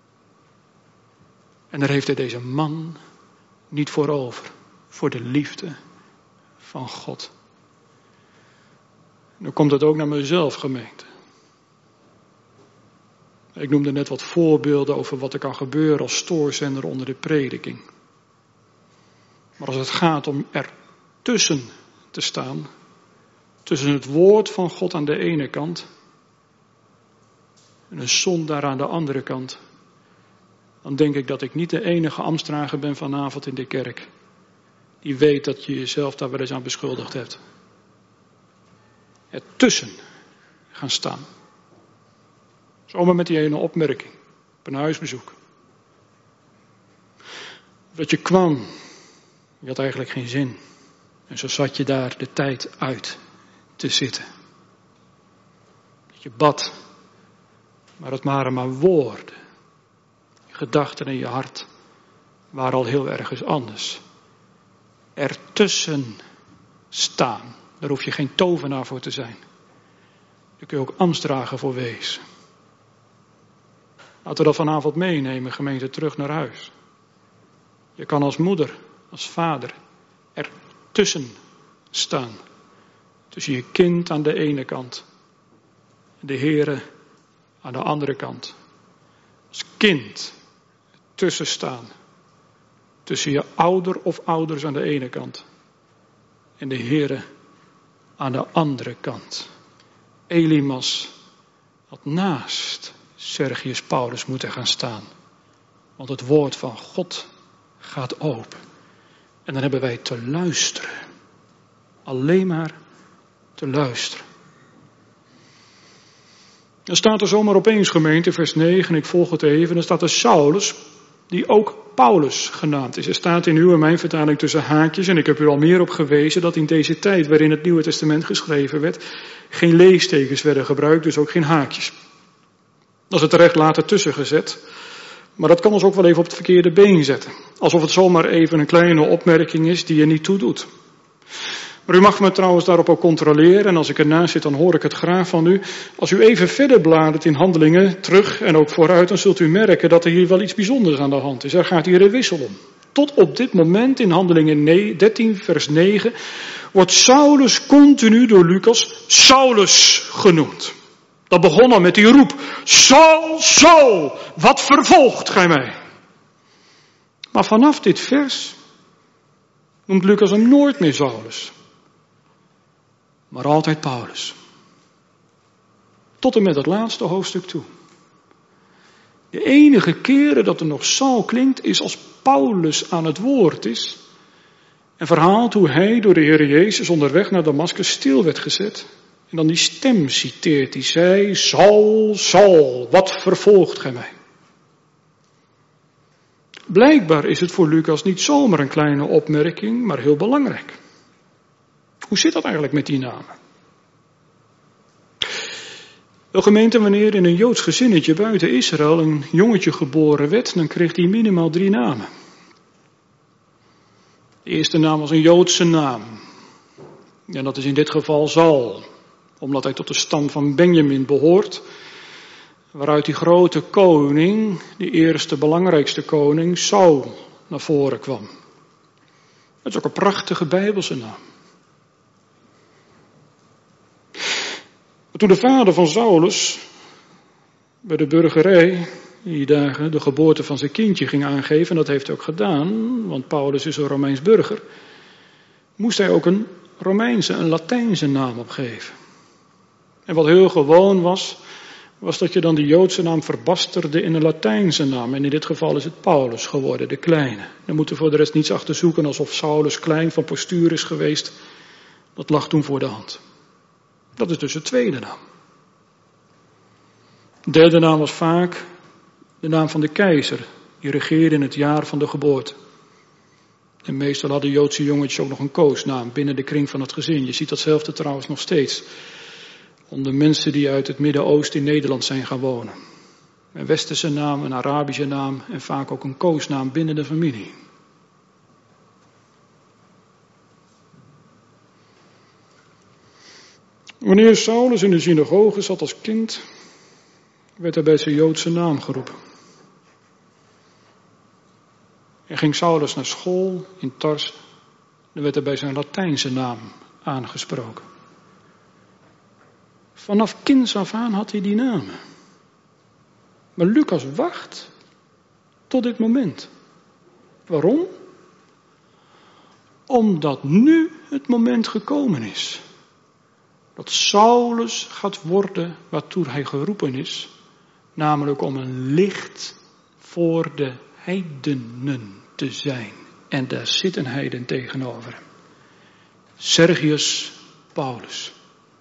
En daar heeft hij deze man niet voor over. Voor de liefde van God. En dan komt het ook naar mezelf, gemeente. Ik noemde net wat voorbeelden over wat er kan gebeuren als stoorzender onder de prediking. Maar als het gaat om ertussen te staan, tussen het woord van God aan de ene kant en een zondaar aan de andere kant, dan denk ik dat ik niet de enige ambtsdrager ben vanavond in de kerk die weet dat je jezelf daar wel eens aan beschuldigd hebt. Ertussen gaan staan. Zomaar met die ene opmerking op een huisbezoek. Dat je kwam, je had eigenlijk geen zin. En zo zat je daar de tijd uit te zitten. Dat je bad, maar het waren maar woorden. Je gedachten en je hart waren al heel ergens anders. Ertussen staan, daar hoef je geen tovenaar voor te zijn. Daar kun je ook ambtsdrager voor wezen. Laten we dat vanavond meenemen, gemeente, terug naar huis. Je kan als moeder, als vader, ertussen staan. Tussen je kind aan de ene kant en de Heere aan de andere kant. Als kind tussen staan. Tussen je ouder of ouders aan de ene kant en de Heere aan de andere kant. Elimas had naast Sergius Paulus moeten gaan staan. Want het woord van God gaat open. En dan hebben wij te luisteren. Alleen maar te luisteren. Dan staat er zomaar opeens, gemeente, vers 9, ik volg het even. Dan staat er Saulus, die ook Paulus genaamd is. Er staat in uw en mijn vertaling tussen haakjes, en ik heb u al meer op gewezen, dat in deze tijd waarin het Nieuwe Testament geschreven werd, geen leestekens werden gebruikt, dus ook geen haakjes. Dat is er terecht later tussen gezet. Maar dat kan ons ook wel even op het verkeerde been zetten. Alsof het zomaar even een kleine opmerking is die je niet toedoet. Maar u mag me trouwens daarop ook controleren. En als ik ernaast zit, dan hoor ik het graag van u. Als u even verder bladert in Handelingen, terug en ook vooruit, dan zult u merken dat er hier wel iets bijzonders aan de hand is. Er gaat hier een wissel om. Tot op dit moment in Handelingen 13 vers 9 wordt Saulus continu door Lucas Saulus genoemd. Dat begon al met die roep. Saul, Saul, wat vervolgt gij mij? Maar vanaf dit vers noemt Lucas hem nooit meer Saulus. Maar altijd Paulus. Tot en met het laatste hoofdstuk toe. De enige keren dat er nog Saul klinkt is als Paulus aan het woord is. En verhaalt hoe hij door de Heer Jezus onderweg naar Damaskus stil werd gezet. En dan die stem citeert die zei, Saul, Saul, wat vervolgt gij mij? Blijkbaar is het voor Lucas niet zomaar een kleine opmerking, maar heel belangrijk. Hoe zit dat eigenlijk met die namen? Wel gemeente, wanneer in een Joods gezinnetje buiten Israël een jongetje geboren werd, dan kreeg hij minimaal 3 namen. De eerste naam was een Joodse naam. En dat is in dit geval Saul, omdat hij tot de stam van Benjamin behoort, waaruit die grote koning, die eerste belangrijkste koning, Saul, naar voren kwam. Dat is ook een prachtige Bijbelse naam. Maar toen de vader van Saulus bij de burgerij die dagen de geboorte van zijn kindje ging aangeven, en dat heeft hij ook gedaan, want Paulus is een Romeins burger, moest hij ook een Romeinse, een Latijnse naam opgeven. En wat heel gewoon was dat je dan die Joodse naam verbasterde in een Latijnse naam. En in dit geval is het Paulus geworden, de kleine. Er moet er voor de rest niets achter zoeken, alsof Saulus klein van postuur is geweest. Dat lag toen voor de hand. Dat is dus de tweede naam. De derde naam was vaak de naam van de keizer. Die regeerde in het jaar van de geboorte. En meestal hadden Joodse jongetjes ook nog een koosnaam binnen de kring van het gezin. Je ziet datzelfde trouwens nog steeds onder mensen die uit het Midden-Oosten in Nederland zijn gaan wonen. Een westerse naam, een Arabische naam en vaak ook een koosnaam binnen de familie. Wanneer Saulus in de synagoge zat als kind, werd hij bij zijn Joodse naam geroepen. En ging Saulus naar school in Tars, dan werd hij bij zijn Latijnse naam aangesproken. Vanaf kinds af aan had hij die namen. Maar Lucas wacht tot dit moment. Waarom? Omdat nu het moment gekomen is. Dat Saulus gaat worden waartoe hij geroepen is. Namelijk om een licht voor de heidenen te zijn. En daar zit een heiden tegenover hem. Sergius Paulus.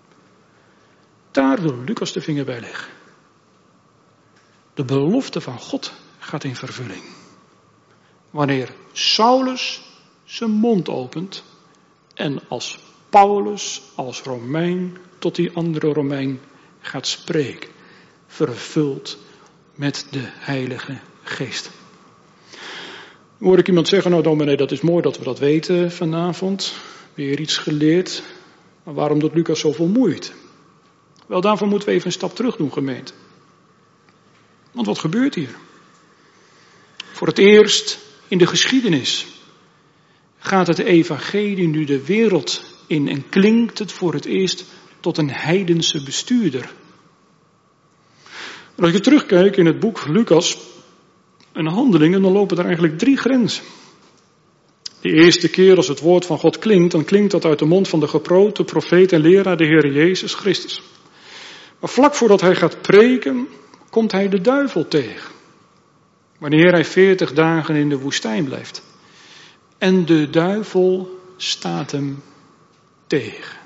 Daar wil Lucas de vinger bij leggen. De belofte van God gaat in vervulling. Wanneer Saulus zijn mond opent en als Paulus, als Romein, tot die andere Romein gaat spreken. Vervuld met de Heilige Geest. Dan hoor ik iemand zeggen, nou dominee, dat is mooi dat we dat weten vanavond. Weer iets geleerd. Maar waarom doet Lucas zoveel moeite? Wel, daarvoor moeten we even een stap terug doen, gemeente. Want wat gebeurt hier? Voor het eerst in de geschiedenis gaat het evangelie nu de wereld in en klinkt het voor het eerst tot een heidense bestuurder. En als je terugkijkt in het boek Lucas en Handelingen, dan lopen er eigenlijk 3 grenzen. De eerste keer als het woord van God klinkt, dan klinkt dat uit de mond van de geprote profeet en leraar, de Heer Jezus Christus. Maar vlak voordat hij gaat preken, komt hij de duivel tegen. Wanneer hij 40 dagen in de woestijn blijft. En de duivel staat hem tegen.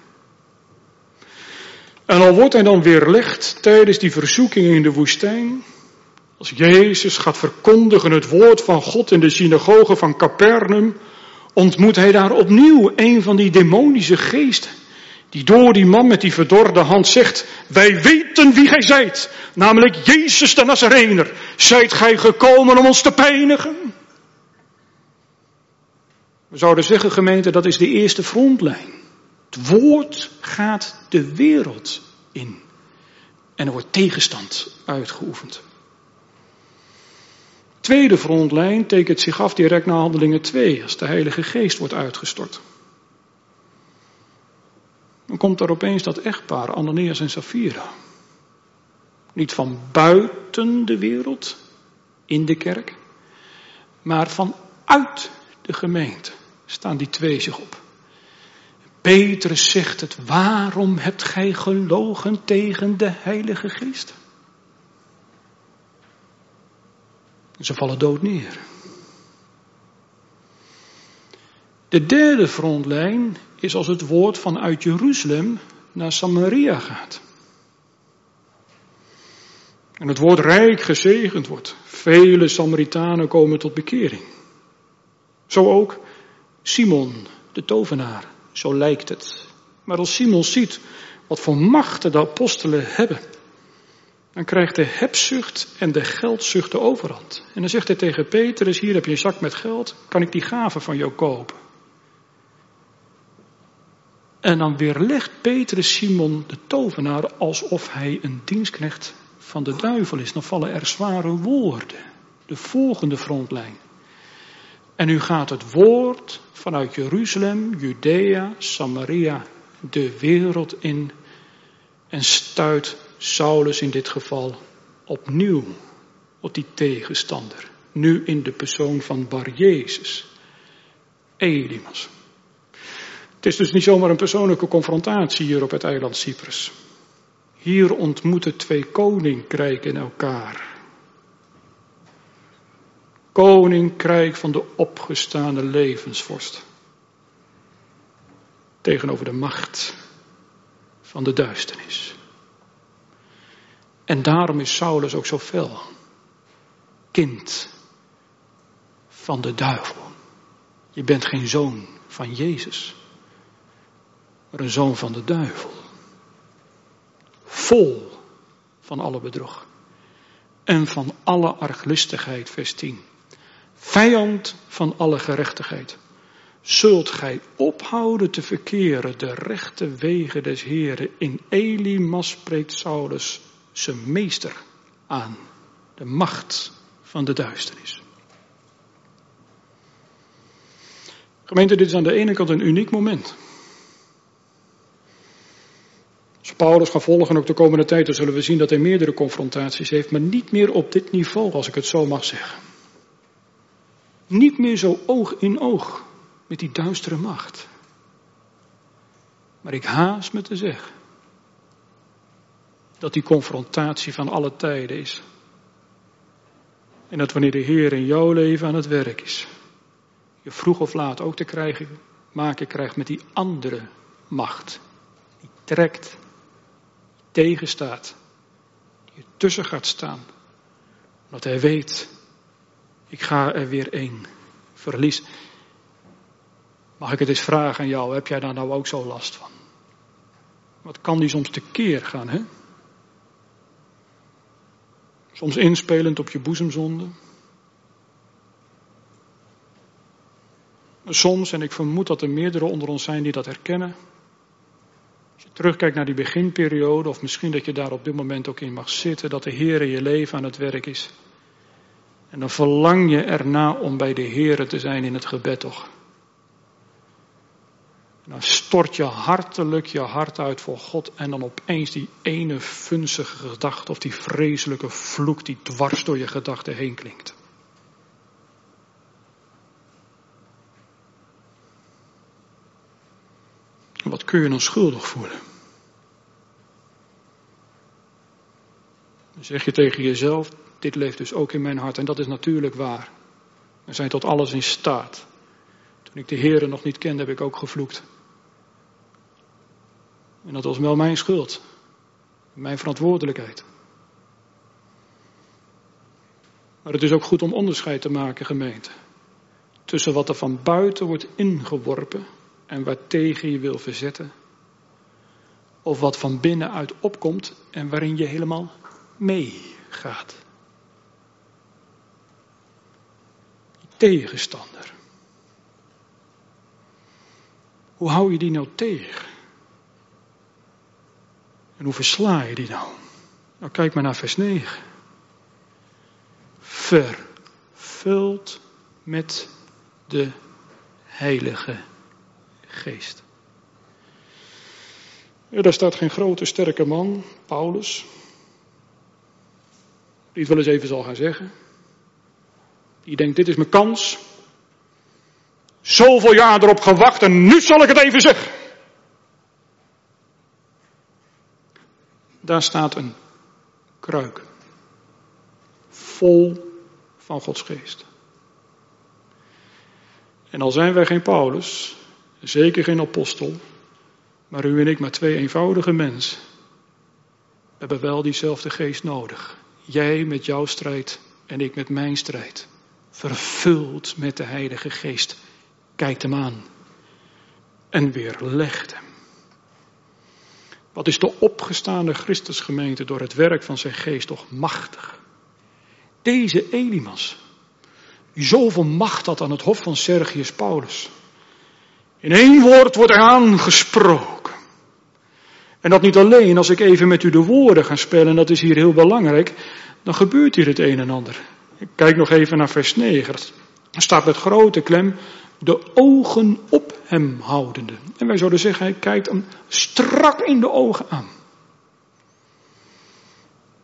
En al wordt hij dan weerlegd tijdens die verzoekingen in de woestijn. Als Jezus gaat verkondigen het woord van God in de synagoge van Capernaum, ontmoet hij daar opnieuw een van die demonische geesten. Die door die man met die verdorde hand zegt, wij weten wie gij zijt, namelijk Jezus de Nazarener. Zijt gij gekomen om ons te pijnigen? We zouden zeggen, gemeente, dat is de eerste frontlijn. Het woord gaat de wereld in. En er wordt tegenstand uitgeoefend. Tweede frontlijn tekent zich af direct na Handelingen 2, als de Heilige Geest wordt uitgestort. Dan komt daar opeens dat echtpaar, Ananias en Safira. Niet van buiten de wereld, in de kerk, maar vanuit de gemeente staan die 2 zich op. Petrus zegt het, waarom hebt gij gelogen tegen de Heilige Geest? En ze vallen dood neer. De derde frontlijn is als het woord vanuit Jeruzalem naar Samaria gaat. En het woord rijk gezegend wordt. Vele Samaritanen komen tot bekering. Zo ook Simon, de tovenaar. Zo lijkt het. Maar als Simon ziet wat voor machten de apostelen hebben, dan krijgt de hebzucht en de geldzucht de overhand. En dan zegt hij tegen Petrus, hier heb je een zak met geld, kan ik die gave van jou kopen? En dan weerlegt Petrus Simon de tovenaar alsof hij een dienstknecht van de duivel is. Dan vallen er zware woorden. De volgende frontlijn. En nu gaat het woord vanuit Jeruzalem, Judea, Samaria, de wereld in. En stuit Saulus in dit geval opnieuw op die tegenstander. Nu in de persoon van Bar Jezus, Elimas. Het is dus niet zomaar een persoonlijke confrontatie hier op het eiland Cyprus. Hier ontmoeten twee koninkrijken elkaar. Koninkrijk van de opgestane levensvorst. Tegenover de macht van de duisternis. En daarom is Saulus ook zo fel. Kind van de duivel. Je bent geen zoon van Jezus, maar een zoon van de duivel. Vol van alle bedrog en van alle arglistigheid, vers 10. Vijand van alle gerechtigheid. Zult gij ophouden te verkeren de rechte wegen des Heren. In Elimas spreekt Saulus zijn meester aan. De macht van de duisternis. Gemeente, dit is aan de ene kant een uniek moment. Als Paulus gaat volgen ook de komende tijd, dan zullen we zien dat hij meerdere confrontaties heeft, maar niet meer op dit niveau, als ik het zo mag zeggen. Niet meer zo oog in oog met die duistere macht. Maar ik haast me te zeggen dat die confrontatie van alle tijden is. En dat wanneer de Heer in jouw leven aan het werk is, je vroeg of laat ook te maken krijgt met die andere macht. Die trekt, die tegenstaat, die er tussen gaat staan. Omdat hij weet, ik ga er weer één verlies. Mag ik het eens vragen aan jou, heb jij daar nou ook zo last van? Wat kan die soms tekeer gaan, hè? Soms inspelend op je boezemzonde. Soms, en ik vermoed dat er meerdere onder ons zijn die dat herkennen. Als je terugkijkt naar die beginperiode, of misschien dat je daar op dit moment ook in mag zitten, dat de Heer in je leven aan het werk is. En dan verlang je erna om bij de Heer te zijn in het gebed toch. En dan stort je hartelijk je hart uit voor God en dan opeens die ene vunzige gedachte of die vreselijke vloek die dwars door je gedachten heen klinkt. En wat kun je dan schuldig voelen? Dan zeg je tegen jezelf, dit leeft dus ook in mijn hart en dat is natuurlijk waar. We zijn tot alles in staat. Toen ik de Heere nog niet kende, heb ik ook gevloekt. En dat was wel mijn schuld. Mijn verantwoordelijkheid. Maar het is ook goed om onderscheid te maken, gemeente. Tussen wat er van buiten wordt ingeworpen en waartegen je wil verzetten. Of wat van binnenuit opkomt en waarin je helemaal meegaat. Tegenstander. Hoe hou je die nou tegen? En hoe versla je die nou? Nou, kijk maar naar vers 9. Vervuld met de Heilige Geest. Ja, daar staat geen grote sterke man, Paulus, die het wel eens even zal gaan zeggen. Die denkt, dit is mijn kans. Zoveel jaar erop gewacht en nu zal ik het even zeggen. Daar staat een kruik. Vol van Gods geest. En al zijn wij geen Paulus, zeker geen apostel, maar u en ik maar twee eenvoudige mensen, hebben wel diezelfde geest nodig. Jij met jouw strijd en ik met mijn strijd. Vervuld met de Heilige Geest. Kijkt hem aan. En weerlegt hem. Wat is de opgestaande Christusgemeente door het werk van zijn geest toch machtig. Deze Elimas, die zoveel macht had aan het hof van Sergius Paulus. In één woord wordt hij aangesproken. En dat niet alleen, als ik even met u de woorden ga spellen, en dat is hier heel belangrijk, dan gebeurt hier het een en ander. Ik kijk nog even naar vers 9. Er staat met grote klem, de ogen op hem houdende. En wij zouden zeggen, hij kijkt hem strak in de ogen aan.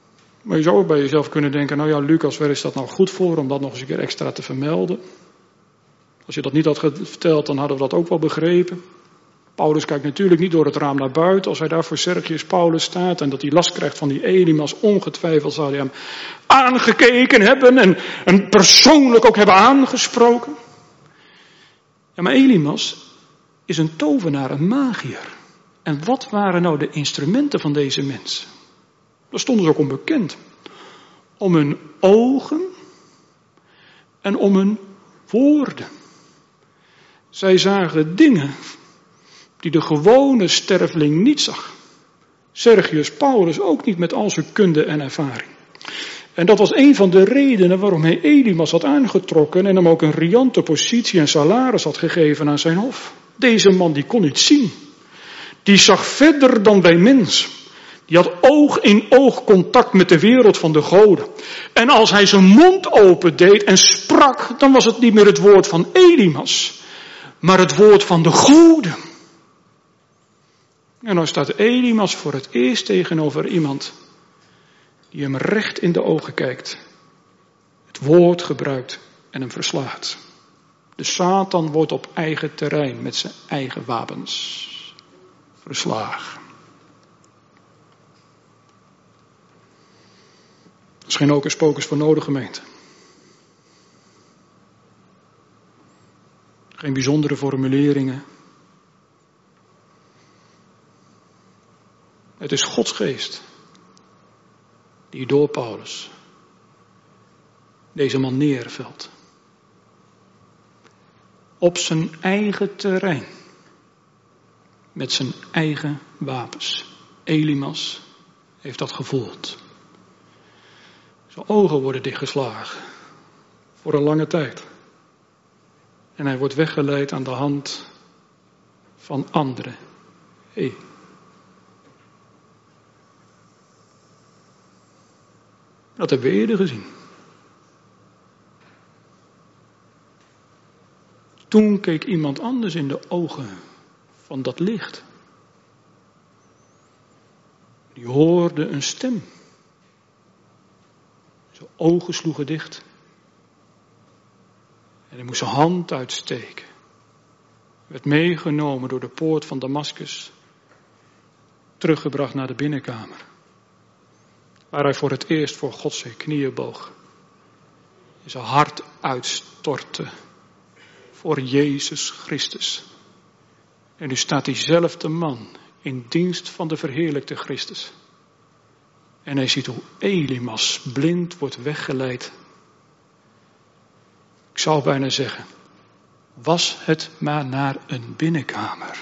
Maar je zou ook bij jezelf kunnen denken, nou ja, Lucas, waar is dat nou goed voor om dat nog eens een keer extra te vermelden? Als je dat niet had verteld, dan hadden we dat ook wel begrepen. Paulus kijkt natuurlijk niet door het raam naar buiten als hij daar voor Sergius Paulus staat en dat hij last krijgt van die Elimas. Ongetwijfeld zou hij hem aangekeken hebben en persoonlijk ook hebben aangesproken. Ja, maar Elimas is een tovenaar, een magier. En wat waren nou de instrumenten van deze mensen? Daar stonden ze ook onbekend. Om hun ogen en om hun woorden. Zij zagen dingen die de gewone sterveling niet zag. Sergius Paulus ook niet met al zijn kunde en ervaring. En dat was een van de redenen waarom hij Elimas had aangetrokken en hem ook een riante positie en salaris had gegeven aan zijn hof. Deze man die kon iets zien. Die zag verder dan wij mensen. Die had oog in oog contact met de wereld van de goden. En als hij zijn mond opendeed en sprak, dan was het niet meer het woord van Elimas, maar het woord van de goden. En dan staat Elimas voor het eerst tegenover iemand die hem recht in de ogen kijkt, het woord gebruikt en hem verslaat. De Satan wordt op eigen terrein met zijn eigen wapens verslagen. Er is geen hocus pocus voor nodig, gemeente. Geen bijzondere formuleringen. Het is Gods geest die door Paulus deze man neervelt. Op zijn eigen terrein. Met zijn eigen wapens. Elimas heeft dat gevoeld. Zijn ogen worden dichtgeslagen. Voor een lange tijd. En hij wordt weggeleid aan de hand van anderen. Dat hebben we eerder gezien. Toen keek iemand anders in de ogen van dat licht. Die hoorde een stem. Zijn ogen sloegen dicht. En hij moest zijn hand uitsteken. Werd meegenomen door de poort van Damaskus. Teruggebracht naar de binnenkamer. Waar hij voor het eerst voor God zijn knieën boog. En zijn hart uitstortte. Voor Jezus Christus. En nu staat diezelfde man in dienst van de verheerlijkte Christus. En hij ziet hoe Elimas blind wordt weggeleid. Ik zou bijna zeggen, was het maar naar een binnenkamer.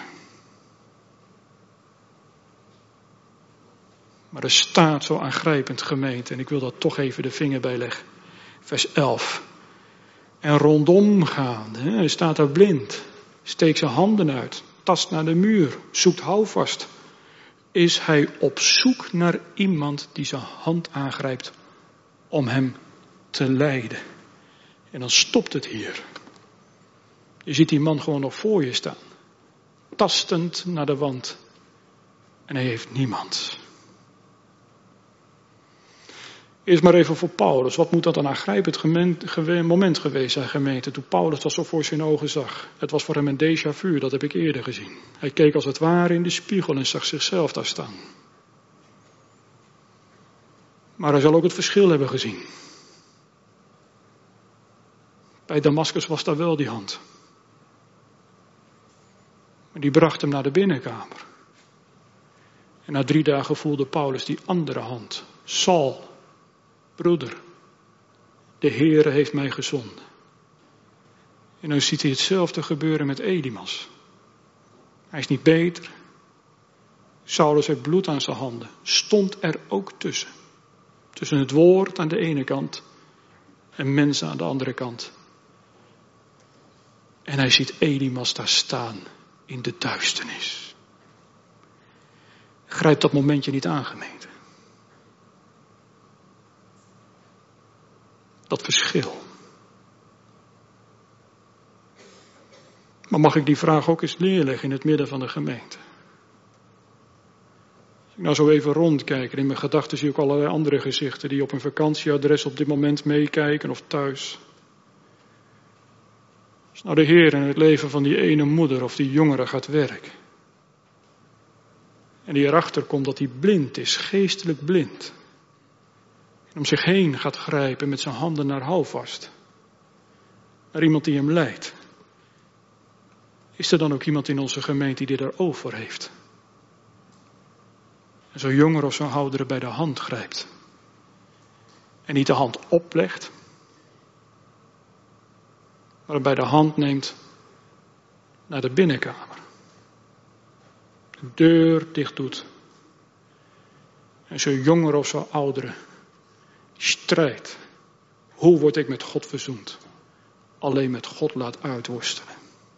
Maar er staat zo aangrijpend, gemeente, en ik wil daar toch even de vinger bij leggen. Vers 11. En rondom gaande, hij staat daar blind, steekt zijn handen uit, tast naar de muur, zoekt houvast. Is hij op zoek naar iemand die zijn hand aangrijpt om hem te leiden. En dan stopt het hier. Je ziet die man gewoon nog voor je staan. Tastend naar de wand. En hij heeft niemand. Eerst maar even voor Paulus. Wat moet dat een aangrijpend moment geweest zijn, gemeente, toen Paulus dat zo voor zijn ogen zag. Het was voor hem een déjà vu, dat heb ik eerder gezien. Hij keek als het ware in de spiegel en zag zichzelf daar staan. Maar hij zal ook het verschil hebben gezien. Bij Damaskus was daar wel die hand. Maar die bracht hem naar de binnenkamer. En na 3 dagen voelde Paulus die andere hand. Saul, broeder, de Heere heeft mij gezonden. En dan ziet hij hetzelfde gebeuren met Elimas. Hij is niet beter. Saulus heeft bloed aan zijn handen. Stond er ook tussen. Tussen het woord aan de ene kant en mensen aan de andere kant. En hij ziet Elimas daar staan in de duisternis. Grijp dat momentje niet aan, gemeente. Dat verschil. Maar mag ik die vraag ook eens neerleggen in het midden van de gemeente? Als ik nou zo even rondkijk en in mijn gedachten zie ik ook allerlei andere gezichten die op een vakantieadres op dit moment meekijken of thuis. Als nou de Heer in het leven van die ene moeder of die jongere gaat werken. En die erachter komt dat hij blind is, geestelijk blind. En om zich heen gaat grijpen met zijn handen naar houvast. Naar iemand die hem leidt. Is er dan ook iemand in onze gemeente die daarover heeft? En zo'n jonger of zo'n oudere bij de hand grijpt. En niet de hand oplegt. Maar hem bij de hand neemt naar de binnenkamer. De deur dicht doet. En zo'n jonger of zo'n oudere strijdt. Hoe word ik met God verzoend? Alleen met God laat uitworstelen.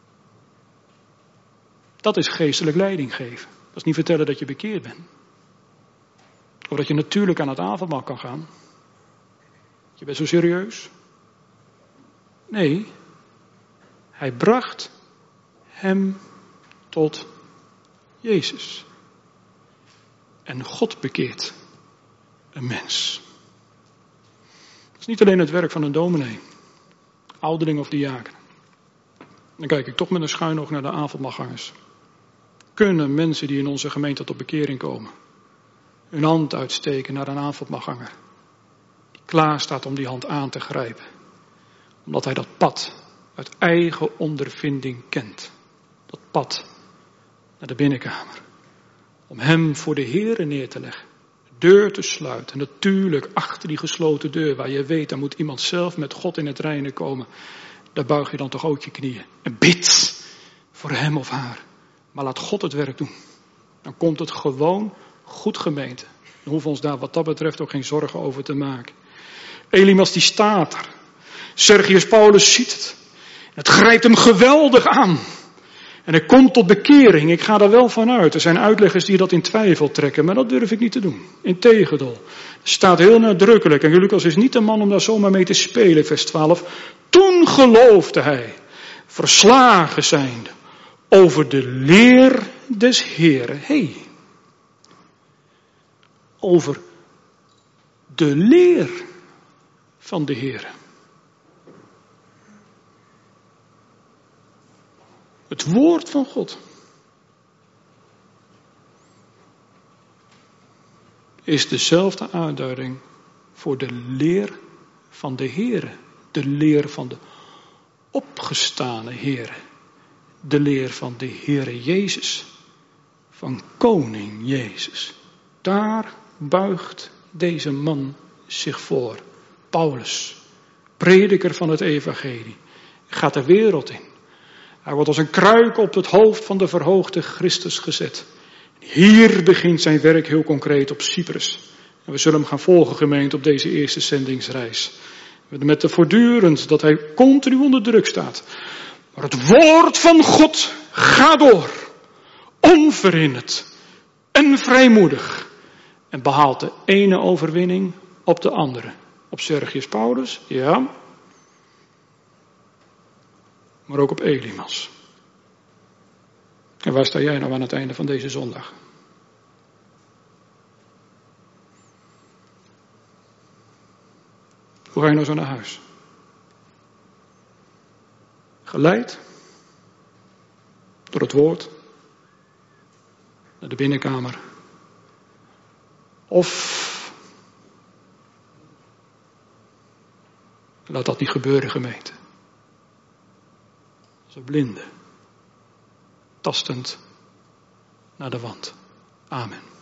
Dat is geestelijk leiding geven. Dat is niet vertellen dat je bekeerd bent. Of dat je natuurlijk aan het avondmaal kan gaan. Je bent zo serieus. Nee. Hij bracht hem tot Jezus. En God bekeert een mens. Dat is niet alleen het werk van een dominee, ouderling of diaken. Dan kijk ik toch met een schuin oog naar de avondmaalgangers. Kunnen mensen die in onze gemeente tot bekering komen, hun hand uitsteken naar een avondmaalganger, die klaar staat om die hand aan te grijpen, omdat hij dat pad uit eigen ondervinding kent. Dat pad naar de binnenkamer. Om hem voor de Heere neer te leggen. De deur te sluiten. En natuurlijk achter die gesloten deur waar je weet, daar moet iemand zelf met God in het reine komen. Daar buig je dan toch ook je knieën. En bid voor hem of haar. Maar laat God het werk doen. Dan komt het gewoon goed, gemeente. Dan hoeven we ons daar wat dat betreft ook geen zorgen over te maken. Elimas die staat er. Sergius Paulus ziet het. Het grijpt hem geweldig aan. En hij komt tot bekering. Ik ga daar wel van uit. Er zijn uitleggers die dat in twijfel trekken. Maar dat durf ik niet te doen. Integendeel. Het staat heel nadrukkelijk. En Lucas is niet de man om daar zomaar mee te spelen. Vers 12. Toen geloofde hij. Verslagen zijnde. Over de leer des Heren. Hé. Over de leer van de Heren. Het woord van God is dezelfde aanduiding voor de leer van de Heere. De leer van de opgestane Heere. De leer van de Heere Jezus. Van koning Jezus. Daar buigt deze man zich voor. Paulus, prediker van het evangelie, gaat de wereld in. Hij wordt als een kruik op het hoofd van de verhoogde Christus gezet. Hier begint zijn werk heel concreet op Cyprus. En we zullen hem gaan volgen, gemeente, op deze eerste zendingsreis. Met de voortdurend dat hij continu onder druk staat. Maar het woord van God gaat door. Onverhinderd en vrijmoedig. En behaalt de ene overwinning op de andere. Op Sergius Paulus, ja. Maar ook op Elimas. En waar sta jij nou aan het einde van deze zondag? Hoe ga je nou zo naar huis? Geleid door het woord naar de binnenkamer. Of laat dat niet gebeuren, gemeente. Zo blinde, tastend naar de wand. Amen.